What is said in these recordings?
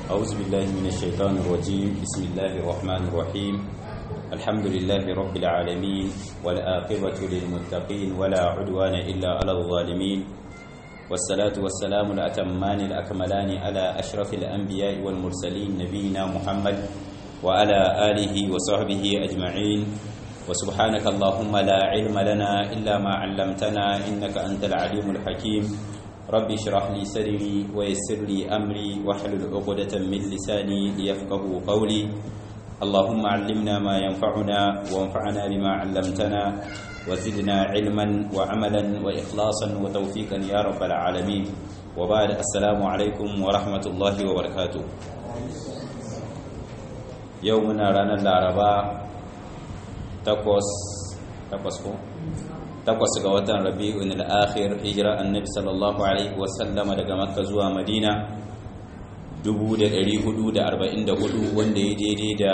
أعوذ بالله من الشيطان الرجيم. بسم الله الرحمن الرحيم. الحمد لله رب العالمين، والعاقبة للمتقين ولا عدوان إلا على الظالمين، والصلاة والسلام الأتمان الأكملان على أشرف الأنبياء والمرسلين نبينا محمد وعلى آله وصحبه أجمعين. وسبحانك اللهم لا علم لنا إلا ما علمتنا إنك أنت العليم الحكيم. رب اشرح لي صدري ويسر لي أمري واحلل عقدة من لساني ليفقهوا قولي. اللهم علمنا ما ينفعنا وانفعنا بما علمتنا وزدنا علما وعملا وإخلاصا وتوفيقا يا رب العالمين. وبعد السلام عليكم ورحمة الله وبركاته. يومنا رانا العرباء takwas ga watan Rabi'un al-Akhir, hijira annabi sallallahu alaihi wasallama daga Makka zuwa Madina 1444, wanda ya daidai da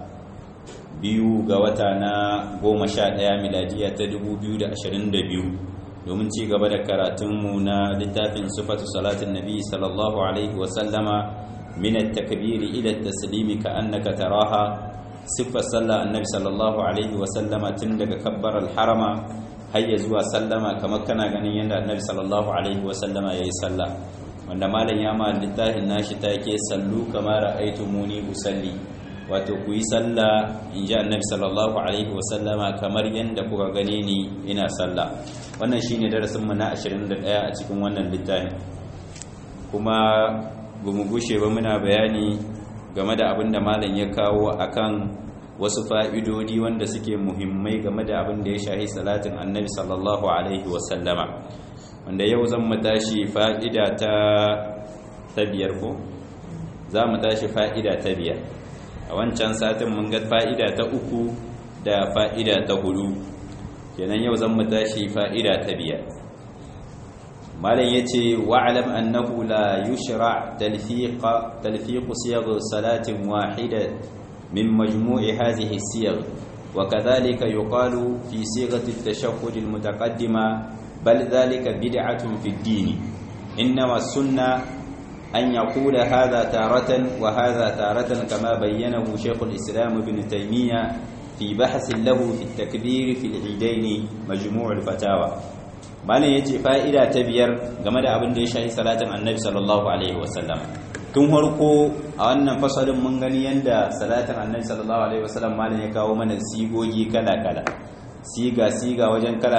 2 ga wata na 11 miladiya ta 2022, domin ci gaba da karatunmu na littafin sifatu salatin nabi sallallahu alaihi wasallama min at-takbir ila at-taslim ka'annaka taraha. siffar sallah annabi sallallahu alaihi wasallama tun daga kabbar al-harama har ya zuwa sallama kamar kana ganin yadda annabi sallallahu alaihi wasallama yayi sallah, wanda malam ya ma littafin nashi take sallu kama ra'aytumuni usalli, wato ku yi sallah inji annabi sallallahu alaihi wasallama kamar yadda kuka gane ni ina sallah. Wannan shine darasin mu na 21 a cikin wannan littafin, kuma bamu gushe ba muna bayani game da abin da malam ya kawo akan wasu fa'idodi wanda suke muhimmai game da abin da ya shahi salatin annabi sallallahu alaihi wasallama, wanda yau zan mu tashi fa'ida ta biyar ko? Za mu tashi fa'ida ta biyar. A wancan satin mun ga fa'ida ta uku da fa'ida ta hudu, kenan yau zan mu tashi fa'ida ta biyar. malam yace wa'lam annahu la yushra' talfiq siyag salatin wahida min majmu'i hadhihi siyag, wa kadhalika yuqalu fi sighati at-tashahhud al-mutaqaddima bal dhalika bid'atun fi ad-din. innama as-sunnah an yaqula hadha taratan wa hadha taratan kama bayyanahu shaykh al-islam ibn taymiyyah fi bahth lahu fi at-takbir fi al-eidain majmu' al-fatawa. malam yace fa'ida ta biyar game da abin da ya shafi salatin annabi sallallahu alaihi wasallam. tun harko a wannan fasalin mun gani yanda salatin annabi sallallahu alaihi wasallam malam ya kawo mana sigogi kala siga wajen kala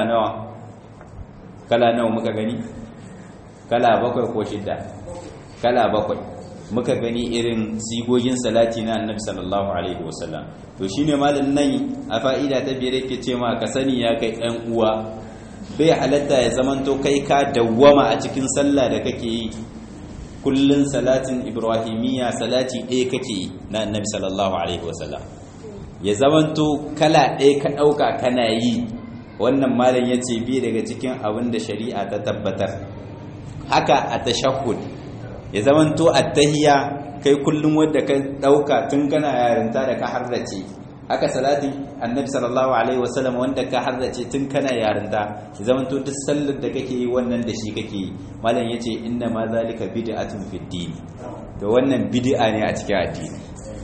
nawa muka gani? Kala 7 ko 6? Kala 7 muka gani irin sigogin salati na annabi sallallahu alaihi wasallam. to shine malam nan a fa'ida ta biyar yake ce ma ka sani ya kai dan uwa, bai halatta ya zamanto kai ka dawwama a cikin sallah da kake yi kullun salatin ibrahimiyya salati ɗaya kake yi na annabi sallallahu alaihi wasallam, ya zamanto kala ɗaya ka ɗauka kana yi. wannan malam yace bi daga cikin abin da shari'a ta tabbatar. haka a tashahhud ya zamanto at-tahiyya kai kullun wanda ka ɗauka tun kana yarinta da ka harrace, haka salatin annabi sallallahu alaihi wasallam wanda ka harrace tun kana yarinta zaman to duk sallar da kake yi wannan da shi kake yi. malam yace inna ma zalika bid'atun fid din, to wannan bid'a ne a cikin addini.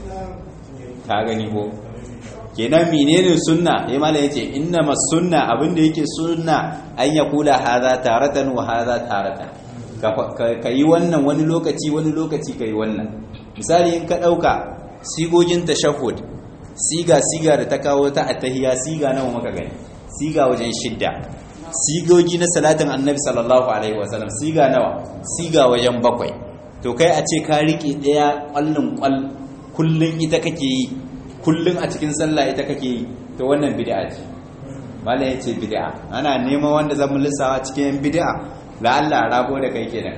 ka gani ko? kenan menene sunna? malam yace inna mas sunna, abinda yake sunna an yaqula hadha taratan wa hadha taratan, ka yi wannan wani lokaci ka yi wannan. misali in ka dauka sigogin tashahhud, siga da ta kawo ta attahiyya, siga nawa muka gani? siga wajen 6. sigogi na salatin annabi sallallahu alaihi wasallam siga nawa? siga wajen 7. to kai a ce ka rike daya kwallon kullun ita kake yi, kullun a cikin sallah ita kake yi, to wannan bid'a ce. mallan yace bid'a, ana neman wanda zamu lissawa cikin bid'a, la Allah rabo da kai kenan.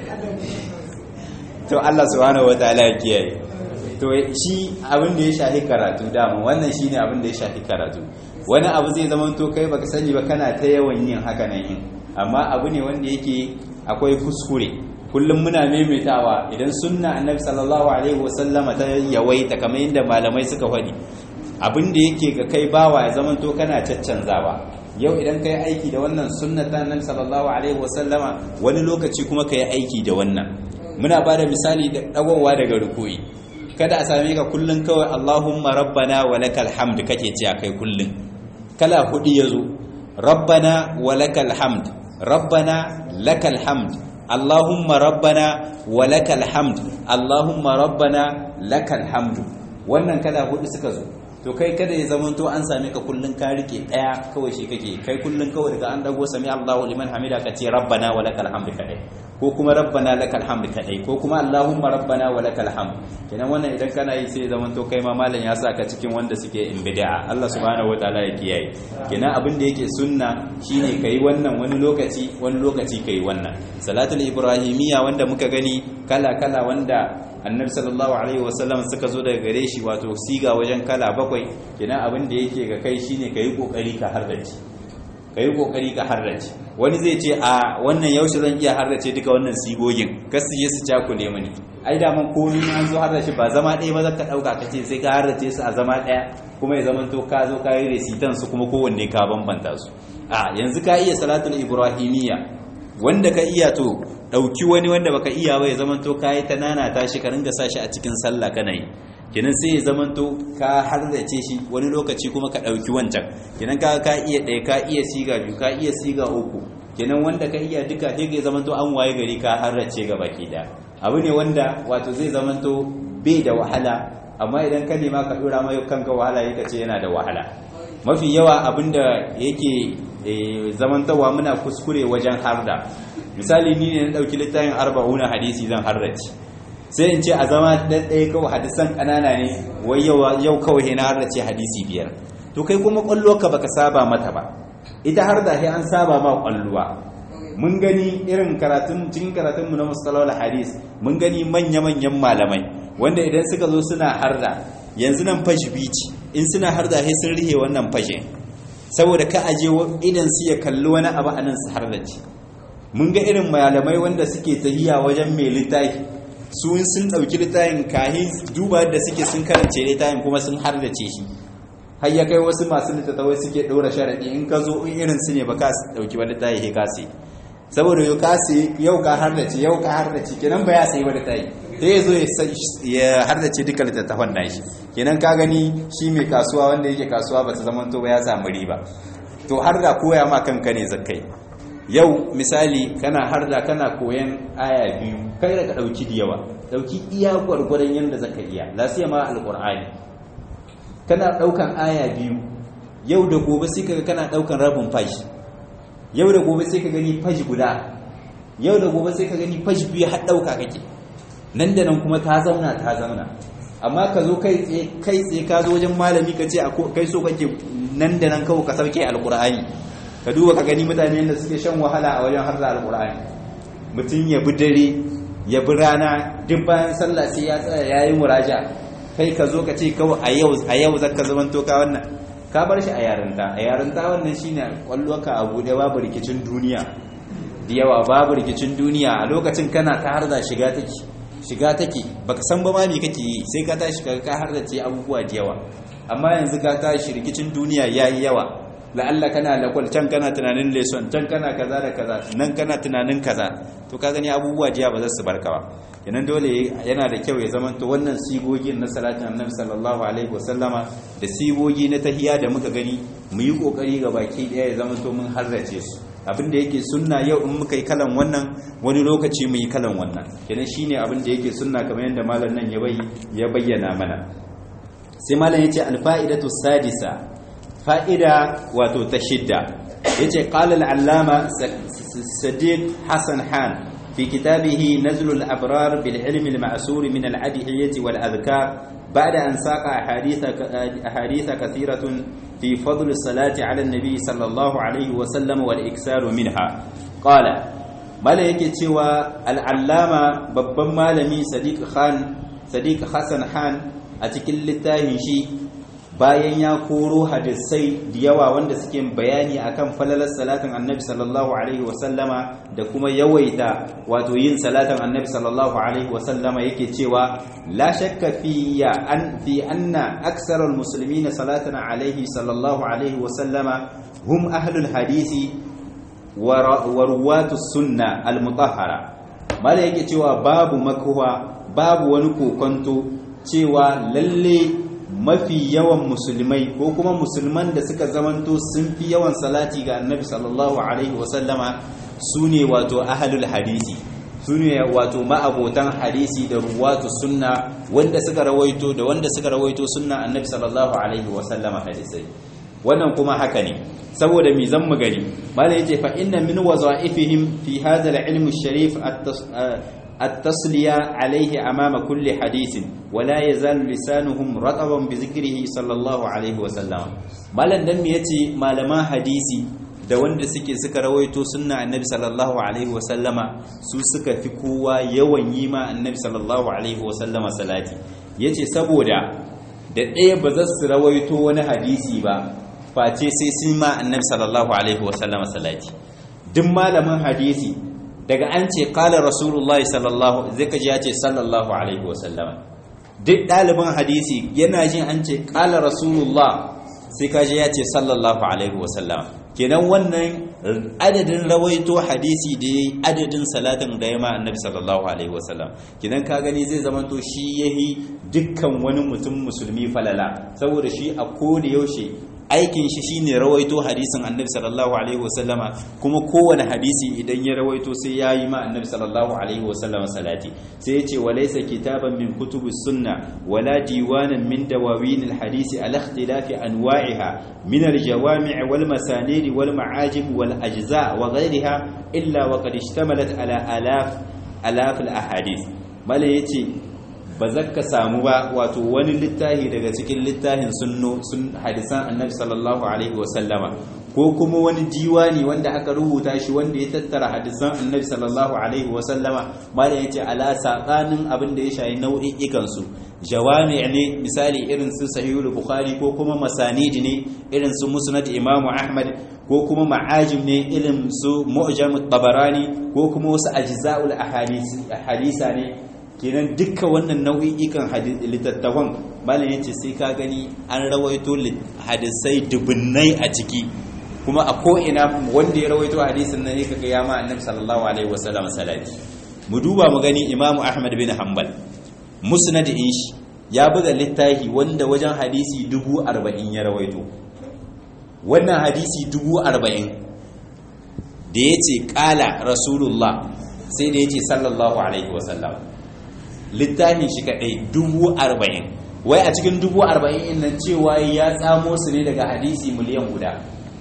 to Allah subhanahu wataala ya kiyaye. to shi abin da ya shafi karatu dama wannan shine abin da ya shafi karatu. wani abu zai zama to kai baka sani ba kana ta yawan yin haka nan yin, amma abu ne wanda yake akwai kuskure. kullum muna maimaitawa idan sunna annabi sallallahu alaihi wasallama ta yawaita kamar yadda malamai suka faɗi, abin da yake ga kai bawa ya zama to kana caccanzawa. yau idan kai aiki da wannan sunna ta annabi sallallahu alaihi wasallama, wani lokaci kuma kai aiki da wannan. muna bada misali da dagowa daga ruku'i. kada a same ka kullun kawai Allahumma rabbana wa lakal hamd kake ce kai kullun. Kala hudu yazo rabbana wa lakal hamd, rabbana lakal hamd, Allahumma rabbana wa lakal hamd, Allahumma rabbana lakal hamd. Wannan kala hudu suka zo. To kai kada ya zamanto an same ka kullun ka rike daya kawai shi kake, kai kullun kawai daga an dago sami Allahu liman hamida ka ce rabbana wa lakal hamd kadai, ko kuma rabbana lakal hamd kadai, ko kuma Allahumma rabbana wa lakal hamd. Kenan wannan idan kana yi sai ya zamanto kai ma malam ya saka cikin wanda suke in bid'a. Allah subhanahu wataala ya kiyaye. Kenan abin da yake sunna shine kai wannan wani lokaci kai wannan. Salatul ibrahimiyya wanda muka gani kala wanda annabi sallallahu alaihi wasallam suka zo daga gare shi, wato siga wajen kala 7. kenan abin da yake ga kai shine kai kokari ka harrace. Wani zai ce a wannan yaushe zan iya harrace duka wannan sigogin, kasu je su cakule mini. Ai da man komai an zo harrace ba zama ɗaya ba zaka dauka kace sai ka harrace su a zama ɗaya, kuma ya zaman to ka zo ka yi recitan su kuma kowanne ka bambanta su. A yanzu ka iya salatul ibrahimiyya, wanda ka iya to dauki wani wanda baka iya ba ya zamanto kai ta nana tashi ka ringa sashi a cikin sallah kana yi. Kenan sai ya zamanto ka harzace shi, wani lokaci kuma ka dauki wancan. Kenan ka iya ɗaya, ka iya siga biyu, ka iya siga uku. Kenan wanda ka iya duka sai ya zamanto an waye gari ka harrace gaba ki da. Abu ne wanda wato zai zamanto bai da wahala, amma idan ka nema ka dora mai kanka wahala yake ce yana da wahala. Mafi yawa abinda yake zamantawa muna kuskure wajen harda. Misali ni ne na dauki littafin 40 hadisi zan harrace, sai in ce a zama ɗaya kawai hadisan ƙanana ne, wai yau kawai na harrace hadisi 5. To kai kuma ƙwallo baka saba mata ba, ita har da sai an saba ma ƙwalluwa. Mun gani irin cikin karatunmu na mustalahul hadis, mun gani manya-manyan malamai wanda idan suka zo suna harda, yanzu nan fashi bici in suna harda sai sun rihe wannan fashin saboda ka aje idan su ya kalli wani abu anan su hardace. Mun ga irin malamai wanda suke tahiya wajen mai littafi, su sun dauki littafin kahin duba da suke sun karance littafin kuma sun hardace shi. Har ya kai wasu masu littattafai suke daura sharadi in ka zo in irin su ne ba ka dauki wani littafi sai ka sai, saboda yau ka hardace kenan ba ya sai wani littafi sai ya zo ya hardace duka littattafan nashi. Kenan ka gani shi mai kasuwa wanda yake kasuwa ba ta zamanto ba ya samu riba. To har da koya ma kanka ne zakai. Yau misali kana koyan aya 2, kai da ka dauki da yawa, dauki iya gwargwadon yanda zaka iya, lafiya ma alqur'ani kana daukan aya 2, yau da gobe sai kaga kana daukan rabin fashi, yau da gobe sai ka gani fashi guda, yau da gobe sai ka gani fashi 2 har dauka kake. Nan da nan kuma ta zauna. Amma ka zo kai tsaye ka zo wajen malami ka ce kai so kake nan da nan kawai ka sauke alqur'ani. Ka duba ka gani mutane da suke shan wahala a wajen harda alqur'ani. Mutum ya bi dare ya bi rana, duk bayan sallah sai ya tsaya yayi muraja. Kai ka zo ka ce kawai a yau zaka zamanto ka wannan, ka bar shi a yarinta wannan shine kwallonka a bude, babu rikicin duniya da yawa, babu rikicin duniya. A lokacin kana ta harda shiga take baka san ba ma me kake yi, sai ka tashi ka hardace abubuwa da yawa. Amma yanzu ka tashi rikicin duniya yayi yawa, la'alla kana lakwal, can kana tunanin lesson, can kana kaza da kaza, nan kana tunanin kaza. To ka gani abubuwa jiya ba za su barka ba. Kenan dole yana da kyau ya zamanto wannan sigogin na salatin annabi sallallahu alaihi wasallama da sigogi na tahiyya da muka gani mu yi kokari ga baki daya ya zamanto mun harrace su. Abin da yake sunna yau in muka yi kalan wannan, wani lokaci mu yi kalan wannan. Kenan shine abin da yake sunna kamar yadda malam nan ya bayyana mana. Sai malam yace al-fa'idatu sadisa, fa'ida wato ta shidda, yace qala al-allama Sadiq Hassan Han fi kitabihi Nazlul Abrar bil ilm al-ma'sur min al-adiyyah wal adhkar بعد أن ساق أحاديث كثيرة في فضل الصلاة على النبي صلى الله عليه وسلم والإكثار منها قال ما yake cewa al'allama babban malami Sadiq Hassan Han a cikin littafin shi, bayan ya koro hadisai da yawa wanda suke bayani akan falalar salatin annabi sallallahu alaihi wasallama da kuma yawaita wato yin salatin annabi sallallahu alaihi wasallama, yake cewa la shakka fi anna aksarul muslimina salatan alaihi sallallahu alaihi wasallama hum ahlul hadisi wa ruwatus sunna al mutahhara. mala yake cewa babu makuwa, babu wani kokonto cewa lalle mafi yawan musulmai ko kuma musulman da suka zamanto sun fi yawan salati ga annabi sallallahu alaihi wasallama su ne wato ahlul hadisi, su ne wato ma'abotan hadisi da ruwatu sunna wanda suka rawaito sunna annabi sallallahu alaihi wasallama hadisai. wannan kuma haka ne saboda mi zan mu gani malai yace fa inna min wazaifihim fi hadha al-ilm al-sharif at-tasliya alayhi amama kulli hadithin wa la yazalu lisanuhum rataban bi dhikrihi sallallahu alaihi wa sallam. malan dan mi yace malaman hadisi da wanda suka rawaito sunna annabi sallallahu alaihi wa sallama su suka fi kowa yawan yi ma annabi sallallahu alaihi wa sallama salati, yace saboda da ɗaya ba za su rawaito wani hadisi ba face sai sun ma annabi sallallahu alaihi wasallama salati. duk malamin hadisi daga an ce qala rasulullahi sallallahu zai kaji ya ce sallallahu alaihi wasallama. duk ɗaliban hadisi yana jin an ce qala rasulullah sai kaji ya ce sallallahu alaihi wasallama. kenan wannan adadin rawaito hadisi da adadin salatin da ya ma annabi sallallahu alaihi wasallam, kenan ka gani zai zamanto shi yahi dukkan wani mutum musulmi falala, saboda shi a koda yaushe aikin shi shine rawaito hadisin annabi sallallahu alaihi wasallama, kuma kowane hadisi idan ya rawaito sai yayi ma annabi sallallahu alaihi wasallama salati. sai yace walaysa kitaban min kutubus sunna wala diwanan min dawawin alhadisi ala ikhtilafi anwa'iha min aljawami' wal masanid wal ma'ajib wal ajza' wa ghayriha illa wa qad ishtamalat ala alaf al ahadith. mala yace ba za ka samu ba wato wani littafi daga cikin littafin hadisan annabi sallallahu alaihi wasallama ko kuma wani diwani wanda aka rubuta shi wanda ya tattara hadisan annabi sallallahu alaihi wasallama malam yace ala saqanin abin da ya shayi nau'ikan su. jawami' ne misali irin su sahihul bukhari ko kuma masanid ne irin su musnad imamu ahmad ko kuma ma'ajim ne irin su mu'jam at-tabarani ko kuma wasu ajza'ul ahadisa ne. kenan dukkan wannan nau'ikan littattafan malam yace sai ka gani an rawaito hadisai dubunnai a ciki, kuma a ko'ina wanda ya rawaito hadisin nan ne kaga ya ma annabi sallallahu alaihi wasallam salati. mu duba mu gani imamu ahmad bin hanbal musnad shi ya buga littafi wanda wajen hadisi 40,000 ya rawaito. wannan hadisi 40,000 da yace qala rasulullah sai da yace sallallahu alaihi wasallam, littafin shi kadai 40,000. wai a cikin 40,000 nan cewa ya tsamo su ne daga hadisi miliyan guda,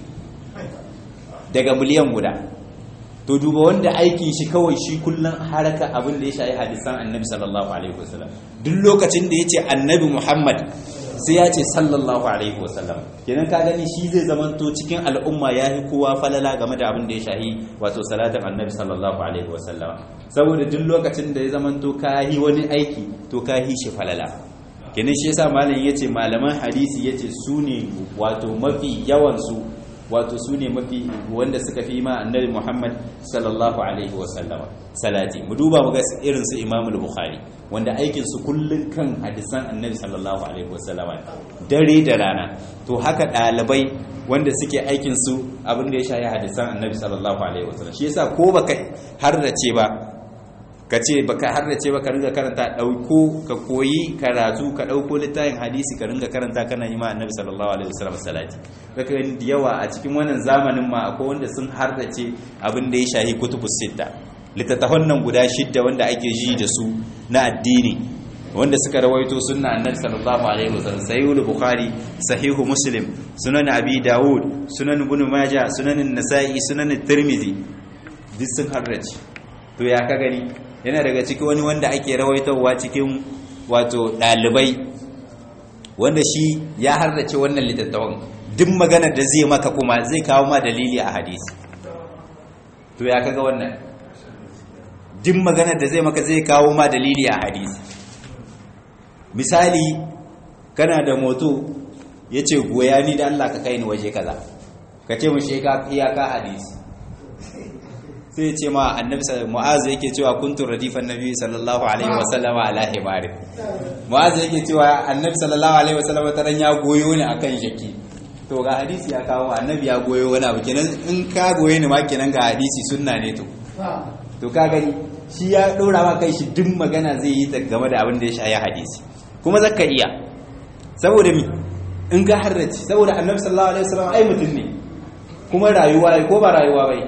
to duba wanda aikin shi kawai shi kullun haraka abin da ya shayi hadisan annabi sallallahu alaihi wasallam. duk lokacin da yace annabi muhammad sai ya ce sallallahu alaihi wasallam, kenan ka gani shi zai zamanto cikin al'umma yayi kowa falala game da abin da ya shahi wato salatin annabi sallallahu alaihi wasallam, saboda duk lokacin da ya zamanto ka yi wani aiki to ka yi shi falala. kenan shi yasa malam yace malaman hadisi yace su ne wato mafi yawan su wato su ne mafi wanda suka fi ma annabi muhammad sallallahu alaihi wasallam salati. mu duba mu ga irin su imam al-bukhari wanda aikin su kullun kan hadisan annabi sallallahu alaihi wasallam dare da rana, to haka dalibai wanda suke aikin su abin da ya shafi hadisan annabi sallallahu alaihi wasallam. shi yasa ko baka harrace ba kace baka harrace ba ka ringa karanta dauko ka koyi karatu ka dauko littafin hadisi ka ringa karanta kana yi ma annabi sallallahu alaihi wasallam salati. kaka da yawa a cikin wannan zamanin ma akwai wanda sun harrace abin da ya shafi kutubus sitta, littattafan nan guda 6 wanda ake ji da su na addini wanda suka rawaito sunna annabi sallallahu alaihi wasallam. sahihul bukhari, sahihu muslim, sunan abi daud, sunan ibn majah, sunan an-nasa'i, sunan at-tirmidhi, duk sun harrace. to ya ka gani yana daga cikin wani wanda ake rawaitowa cikin wato dalibai wanda shi ya harrace wannan littattafan, duk magana da zai maka kuma zai kawo ma dalili a hadisi. to ya kaga wannan, duk magana da zai maka zai kawo ma dalili a hadisi. misali kana da moto yace goya ni da Allah ka kai ni waje kaza, ka ce mu sheka iyaka hadisi. sai ce ma annabi mu'az yake cewa kuntu radifan nabi sallallahu alaihi wasallam ala himari. mu'az yake cewa annabi sallallahu alaihi wasallam taran ya goyo ni akan shaki. to ga hadisi ya kawo annabi ya goyo wani abu, kenan in ka goye ni ma kenan ga hadisi sunna ne. to ka gani shi ya dora ma kai shi duk magana zai yi game da abin da ya shafi hadisi. kuma zaka iya saboda mi in ka harrace saboda annabi sallallahu alaihi wasallam ai mutum ne kuma rayuwa ko ba rayuwa bai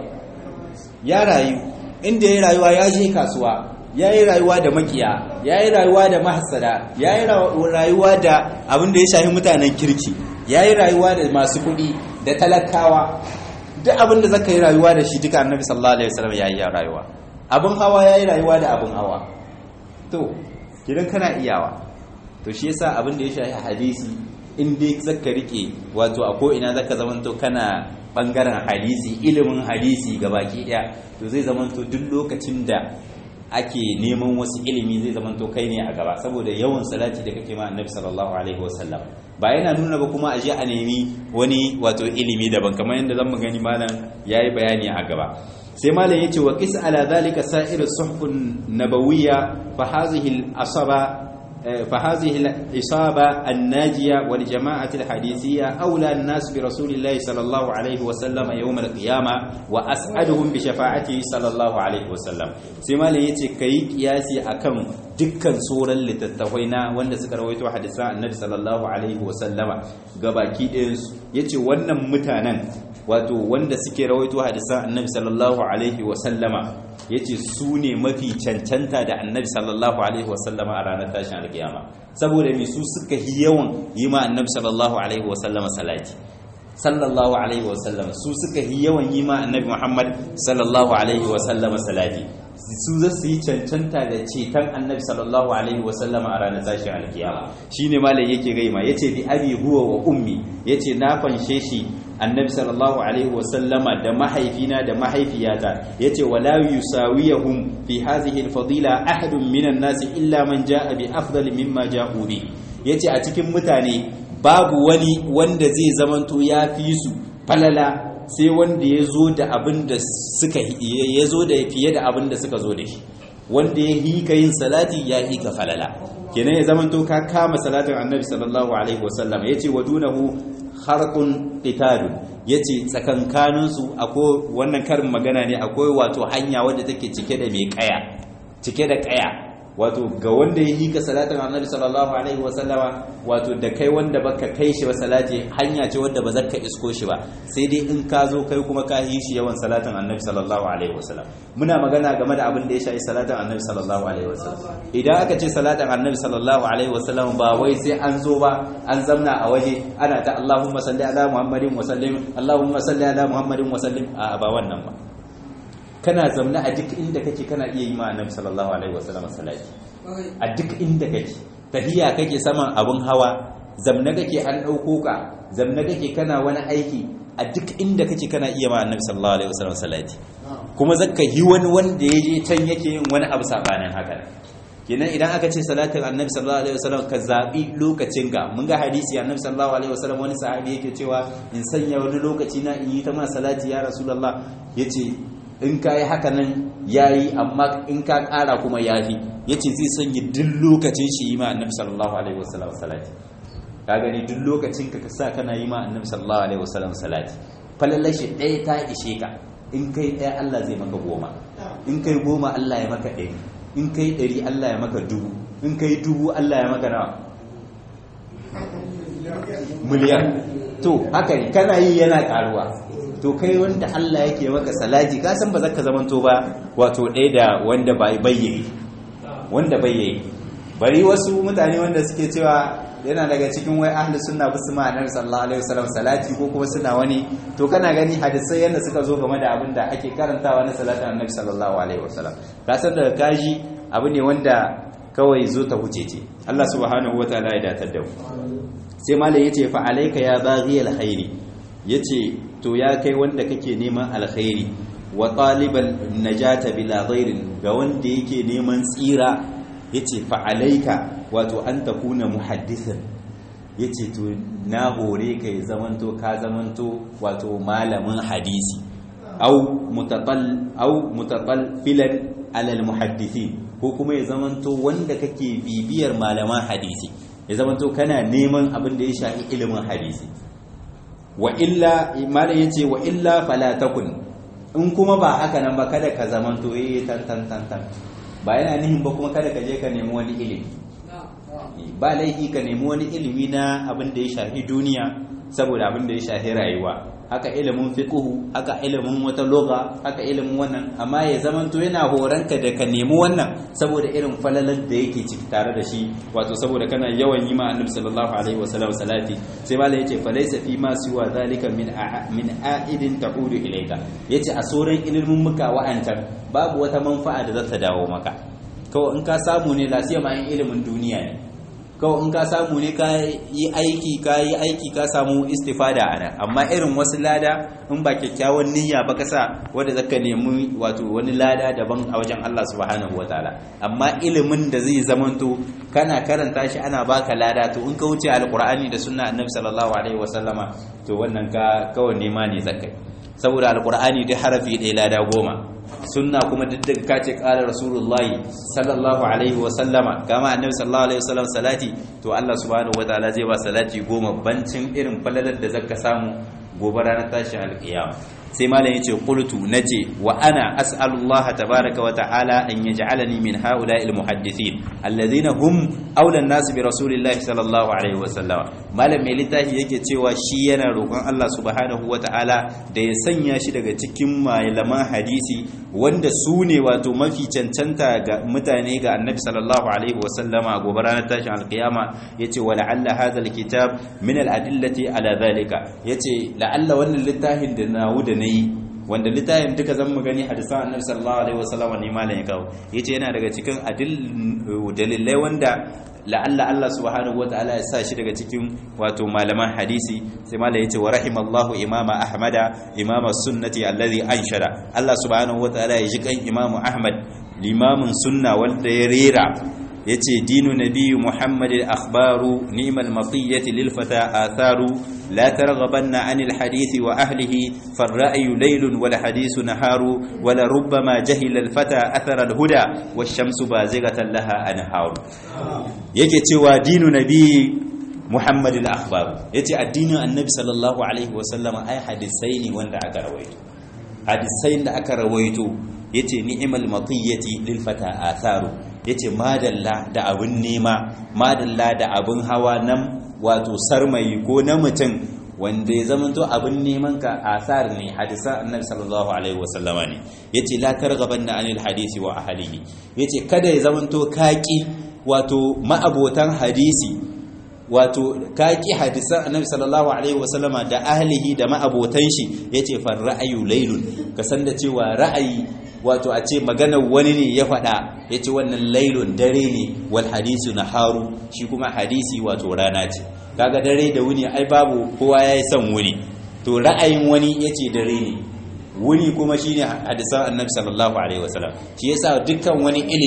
ya rayu inda ya rayuwa ya je kasuwa ya yi rayuwa da makiya ya yi rayuwa da mahassada ya yi rayuwa da abin da ya shafi mutanen kirki ya yi rayuwa da masu kuɗi da talakawa duk abin da zaka yi rayuwa da shi duka annabi sallallahu alaihi wasallam ya yi rayuwa abin hawa ya yi rayuwa da abin hawa to kidan kana iyawa to shi yasa abin da ya shafi hadisi in dai zaka rike wato a ko ina zaka zamanto kana bangaren hadisi ilimin hadisi gabaki daya to zai zamanto duk lokacin da ake neman wasu ilimi zai zamanto kai ne a gaba saboda yawan salati da kake ma annabi sallallahu alaihi wasallam ba yana nuna ba kuma aje a nemi wani wato ilimi daban kamar yadda zamu gani malam yayi bayani a gaba sai malam yace wa qis ala zalika sa'ir suhufun nabawiyya fa hadhihi al-asaba فهذه الإصابة الناجية والجماعة الحديثية أولى الناس برسول الله صلى الله عليه وسلم يوم القيامة وأسعدهم بشفاعته صلى الله عليه وسلم سيما ليتي كي قياسي أكم dukkan tsoron littattafai na wanda suka rawaito hadisan annabi sallallahu alaihi wasallama gabaki ɗayansu yace wannan mutanen wato wanda suke rawaito hadisan annabi sallallahu alaihi wasallama yace su ne mafi cancanta da annabi sallallahu alaihi wasallama a ranar tashin alkiyama saboda me su suka yi yawan yi ma annabi sallallahu alaihi wasallama salati sallallahu alaihi wasallama su suka yi yawan yi ma annabi Muhammad sallallahu alaihi wasallama salati su za su yi cancanta da ceton annabi sallallahu alaihi wasallama a ranar tashin alkiyama shine malai yake gaima yace bi abi huwa wa ummi yace na fanshe shi annabi sallallahu alaihi wasallama da mahaifina da mahaifiyata yace wala yusawiyahum fi hadhihi alfadila ahadun minan nas illa man jaa bi afdal mimma ja'u bi yace a cikin mutane babu wani wanda zai zamanto ya fi su falala sai wanda ya zo da abin da suka ya zo da fiye da abin da suka zo da shi wanda ya hika yin salati ya hika falala kenan ya zamanto ka kama salatin annabi sallallahu alaihi wasallam yace wadunahu harqun qitalun yace tsakankanin su akwai wannan karin magana ne akwai wato hanya wadda take cike da mai kaya cike da kaya wato ga wanda ya hika salatin annabi sallallahu alaihi wasallama wato da kai wanda baka kai shi ba salati hanya ce wadda ba zaka isko shi ba sai dai in ka zo kai kuma ka yi shi yawan salatin annabi sallallahu alaihi wasallam muna magana game da abin da ya shafi salatin annabi sallallahu alaihi wasallam idan aka ce salatin annabi sallallahu alaihi wasallam ba wai sai an zo ba an zamna a waje ana ta Allahumma salli ala Muhammadin wa sallim Allahumma salli ala Muhammadin wa sallim a ba wannan ba kana zamna a duk inda kake kana iya yi ma annabi sallallahu alaihi wasallam salati a duk inda kake tahiya kake saman abun hawa zamna kake an dauko ka zamna kake kana wani aiki a duk inda kake kana iya ma annabi sallallahu alaihi wasallam salati kuma zakka yi wani wanda yaje can yake yin wani abu sabanin haka kenan idan aka ce salatin annabi sallallahu alaihi wasallam ka zabi lokacin ga mun ga hadisi annabi sallallahu alaihi wasallam wani sahabi yake cewa in sanya wani lokaci na in yi ta ma salati ya rasulullah yace in ka yi haka nan ya yi amma in ka ƙara kuma ya fi ya ce zai sanya duk lokacin shi yi ma annabi sallallahu alaihi wasallam salati ka gani duk lokacin ka sa kana yi ma annabi sallallahu alaihi wasallam salati falalashi ɗaya ta ishe ka in kai ɗaya Allah zai maka 10 in kai 10 Allah ya maka 100 in kai 100 Allah ya maka 1000 in kai 1000 Allah ya maka nawa miliyan to haka ne kana yi yana karuwa to kai wanda Allah yake maka salati ka san ba zaka zamanto ba wato ɗaya da wanda bayyayi bari wasu mutane wanda suke cewa yana daga cikin wai ahlus sunna bisu ma'anar sallallahu alaihi wasallam salati ko kuma suna wani to kana gani hadisai yanda suka zo game da abin da ake karantawa na salatin annabi sallallahu alaihi wasallam ka san daga kaji abu ne wanda kawai zo ta huce ce Allah subhanahu wataala ya datar da mu sai malai yace fa alayka ya baghiyal khairi yace to ya kai wanda kake neman alkhairi wa talibal najata bila dhairin ga wanda yake neman tsira yace fa alayka wato an takuna muhaddisan yace to na hore ka zamanto wato malamin hadisi au mutaqalfilan alal muhaddithin ko kuma ya zamanto wanda kake bibiyar malaman hadisi ya zamanto kana neman abin da ya shafi ilimin hadisi wa illa malam yace wa illa fala takun in kuma ba haka nan ba kada ka zamanto tan ba yana nihin ba kuma kada ka je ka nemi wani ilimi ba laifi ka nemi wani ilimi na abin da ya shafi duniya saboda abin da ya shafi rayuwa, haka ilimin fiqhu, haka ilimin wata lugha, haka ilimin wannan, amma ya zamanto yana horanka da ka nemi wannan saboda irin falalar da yake ciki tare da shi, wato saboda kana yawan yi ma annabi sallallahu alaihi wasallam salati. sai malai yace falaysa fi ma siwa zalika min a'idin ta'udu ilayka, yace a sauran ilimin muka wa'antar babu wata manfa'a da za ta dawo maka. kawai in ka samu ne lasiya ma ilimin duniya ne, kawai in ka samu ne ka yi aiki ka samu istifada ana, amma irin wasu lada in ba kyakkyawan niyya ba ka sa wanda zaka nemi wato wani lada daban a wajen Allah subhanahu wataala. amma ilimin da zai zamanto kana karanta shi ana baka lada, to in ka wuce alqur'ani da sunna annabi sallallahu alaihi wasallama to wannan ka kawai nema ne zakai, saboda alqur'ani duk harafi ɗaya lada 10, sunna kuma duk da ka ce qala rasulullahi sallallahu alaihi wa sallama, kama annabi sallallahu alaihi wa sallam salati, to Allah subhanahu wataala zai ba salati 10 bancin irin falalar da zaka samu gobe ranar tashin alqiyama. sai malam yace qultu nace wa ana as'alullaha tabaaraka wa ta'ala an yaj'alani min ha'ula'il muhaddithin alladhina hum awla an-nas bi rasulillahi sallallahu alaihi wa sallam. malam mai littafi yake cewa shi yana roƙon Allah subhanahu wa ta'ala da ya sanya shi daga cikin malaman hadisi wanda su ne wato mafi cancanta ga mutane ga annabi sallallahu alaihi wa sallama a gobe ranar tashin alqiyama. yace wa la'alla hadha al-kitab min al-adillati ala dhalika, yace la'alla wannan littafin da nawo da nayi, wanda littafin duka zan mu gani hadisan annabi sallallahu alaihi wasallam ne malam ya kawo, yace yana daga cikin dalilai wanda la'alla Allah subhanahu wataala ya sa shi daga cikin wato malaman hadisi. sai malam yace wa rahimallahu imama ahmada imama sunnati alladhi anshara, Allah subhanahu wataala ya ji kan imamu ahmad limamin sunna wanda ya rera, yace dinu nabiyyu muhammadin akhbaru ni'mal matiyati lil fata atharu la targhabanna 'anil hadithi wa ahlihi farra'yu laylun wal hadithu naharu wala rubbama jahila al fata athara al huda wash-shamsu bazighatan laha anharu. yake cewa dinu nabiyyi muhammadin akhbaru, yace addinin annabi sallallahu alaihi wasallama ai hadisai ne wanda aka rawaito, hadisai da aka rawaito, yace ni'mal matiyati lil fata atharu, yace madalla da abun nema, madalla da abun hawa nan wato sarmayi ko na mutum wanda ya zamanto abin neman ka asar ne hadisan annabi sallallahu alaihi wasallama ne. yace la targhabanna anil hadisi wa ahlihi, yace kada ya zamanto kaki wato ma'abotan hadisi, wato kaki hadisan annabi sallallahu alaihi wasallama da ahlihi da ma'abotan shi. yace far ra'ayu laylun, ka san da cewa ra'ayi wato a ce maganar wani ne ya faɗa, yace wannan laylun dare ne, wal hadisu naharu, shi kuma hadisi wato rana ce. kaga dare da wuni ai babu kowa yayi son wuni, to ra'ayin wani yace dare ne, wuni kuma shine hadisan annabi sallallahu alaihi wasallam. shi yasa dukkan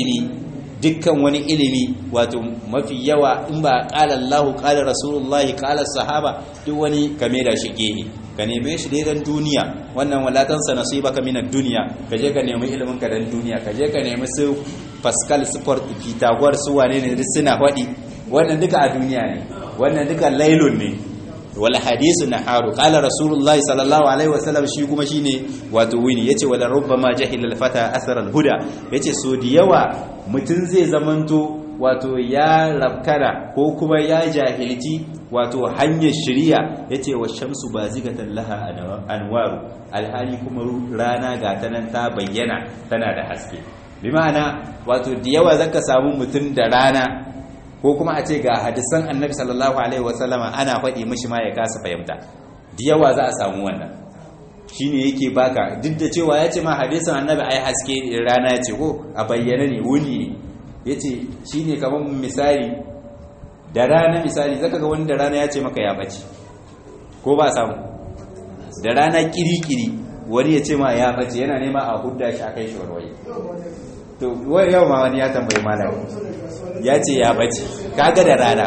wani ilimi wato mafi yawa in ba qala Allahu qala rasulullahi qala sahaba, duk wani kame da shi gehe, ka neme shi dai dan duniya. wannan wala tansa nasibaka minad dunya, ka je ka nemi ilimin ka dan duniya, ka je ka nemi su Pascal Sport Pythagoras su wane ne suna faɗi, wannan duka a duniya ne, wannan duka lailun ne. wal hadisu naharu, qala rasulullahi sallallahu alaihi wasallam, shi kuma shine wato wini. yace wala rubbama jahila al fata athara al huda, yace so da yawa mutun zai zamanto wato ya rabkara ko kuma ya jahilci wato hanyar shari'a. yace wa shamsu bazigatan laha anwaru, alhali kuma rana ga ta nan ta bayyana tana da haske. bi ma'ana wato da yawa zaka samu mutun da rana ko kuma a ce ga hadisan annabi sallallahu alaihi wasallama ana faɗi mishi ma ya kasa fahimta. da yawa za a samu wannan, shine yake baka duk da cewa ya ce ma hadisan annabi ai haske rana ya ce ko a bayyana ne, wuni ne. yace shine kamar misali da rana, misali zaka ga wani da rana ya ce maka ya bace, ko ba samu da rana kirikiri wani ya ce ma ya bace, yana nema a hudda shi akai shi warwaye. to yau ma wani ya tambayi malami ya ce ya bace, kaga da rana.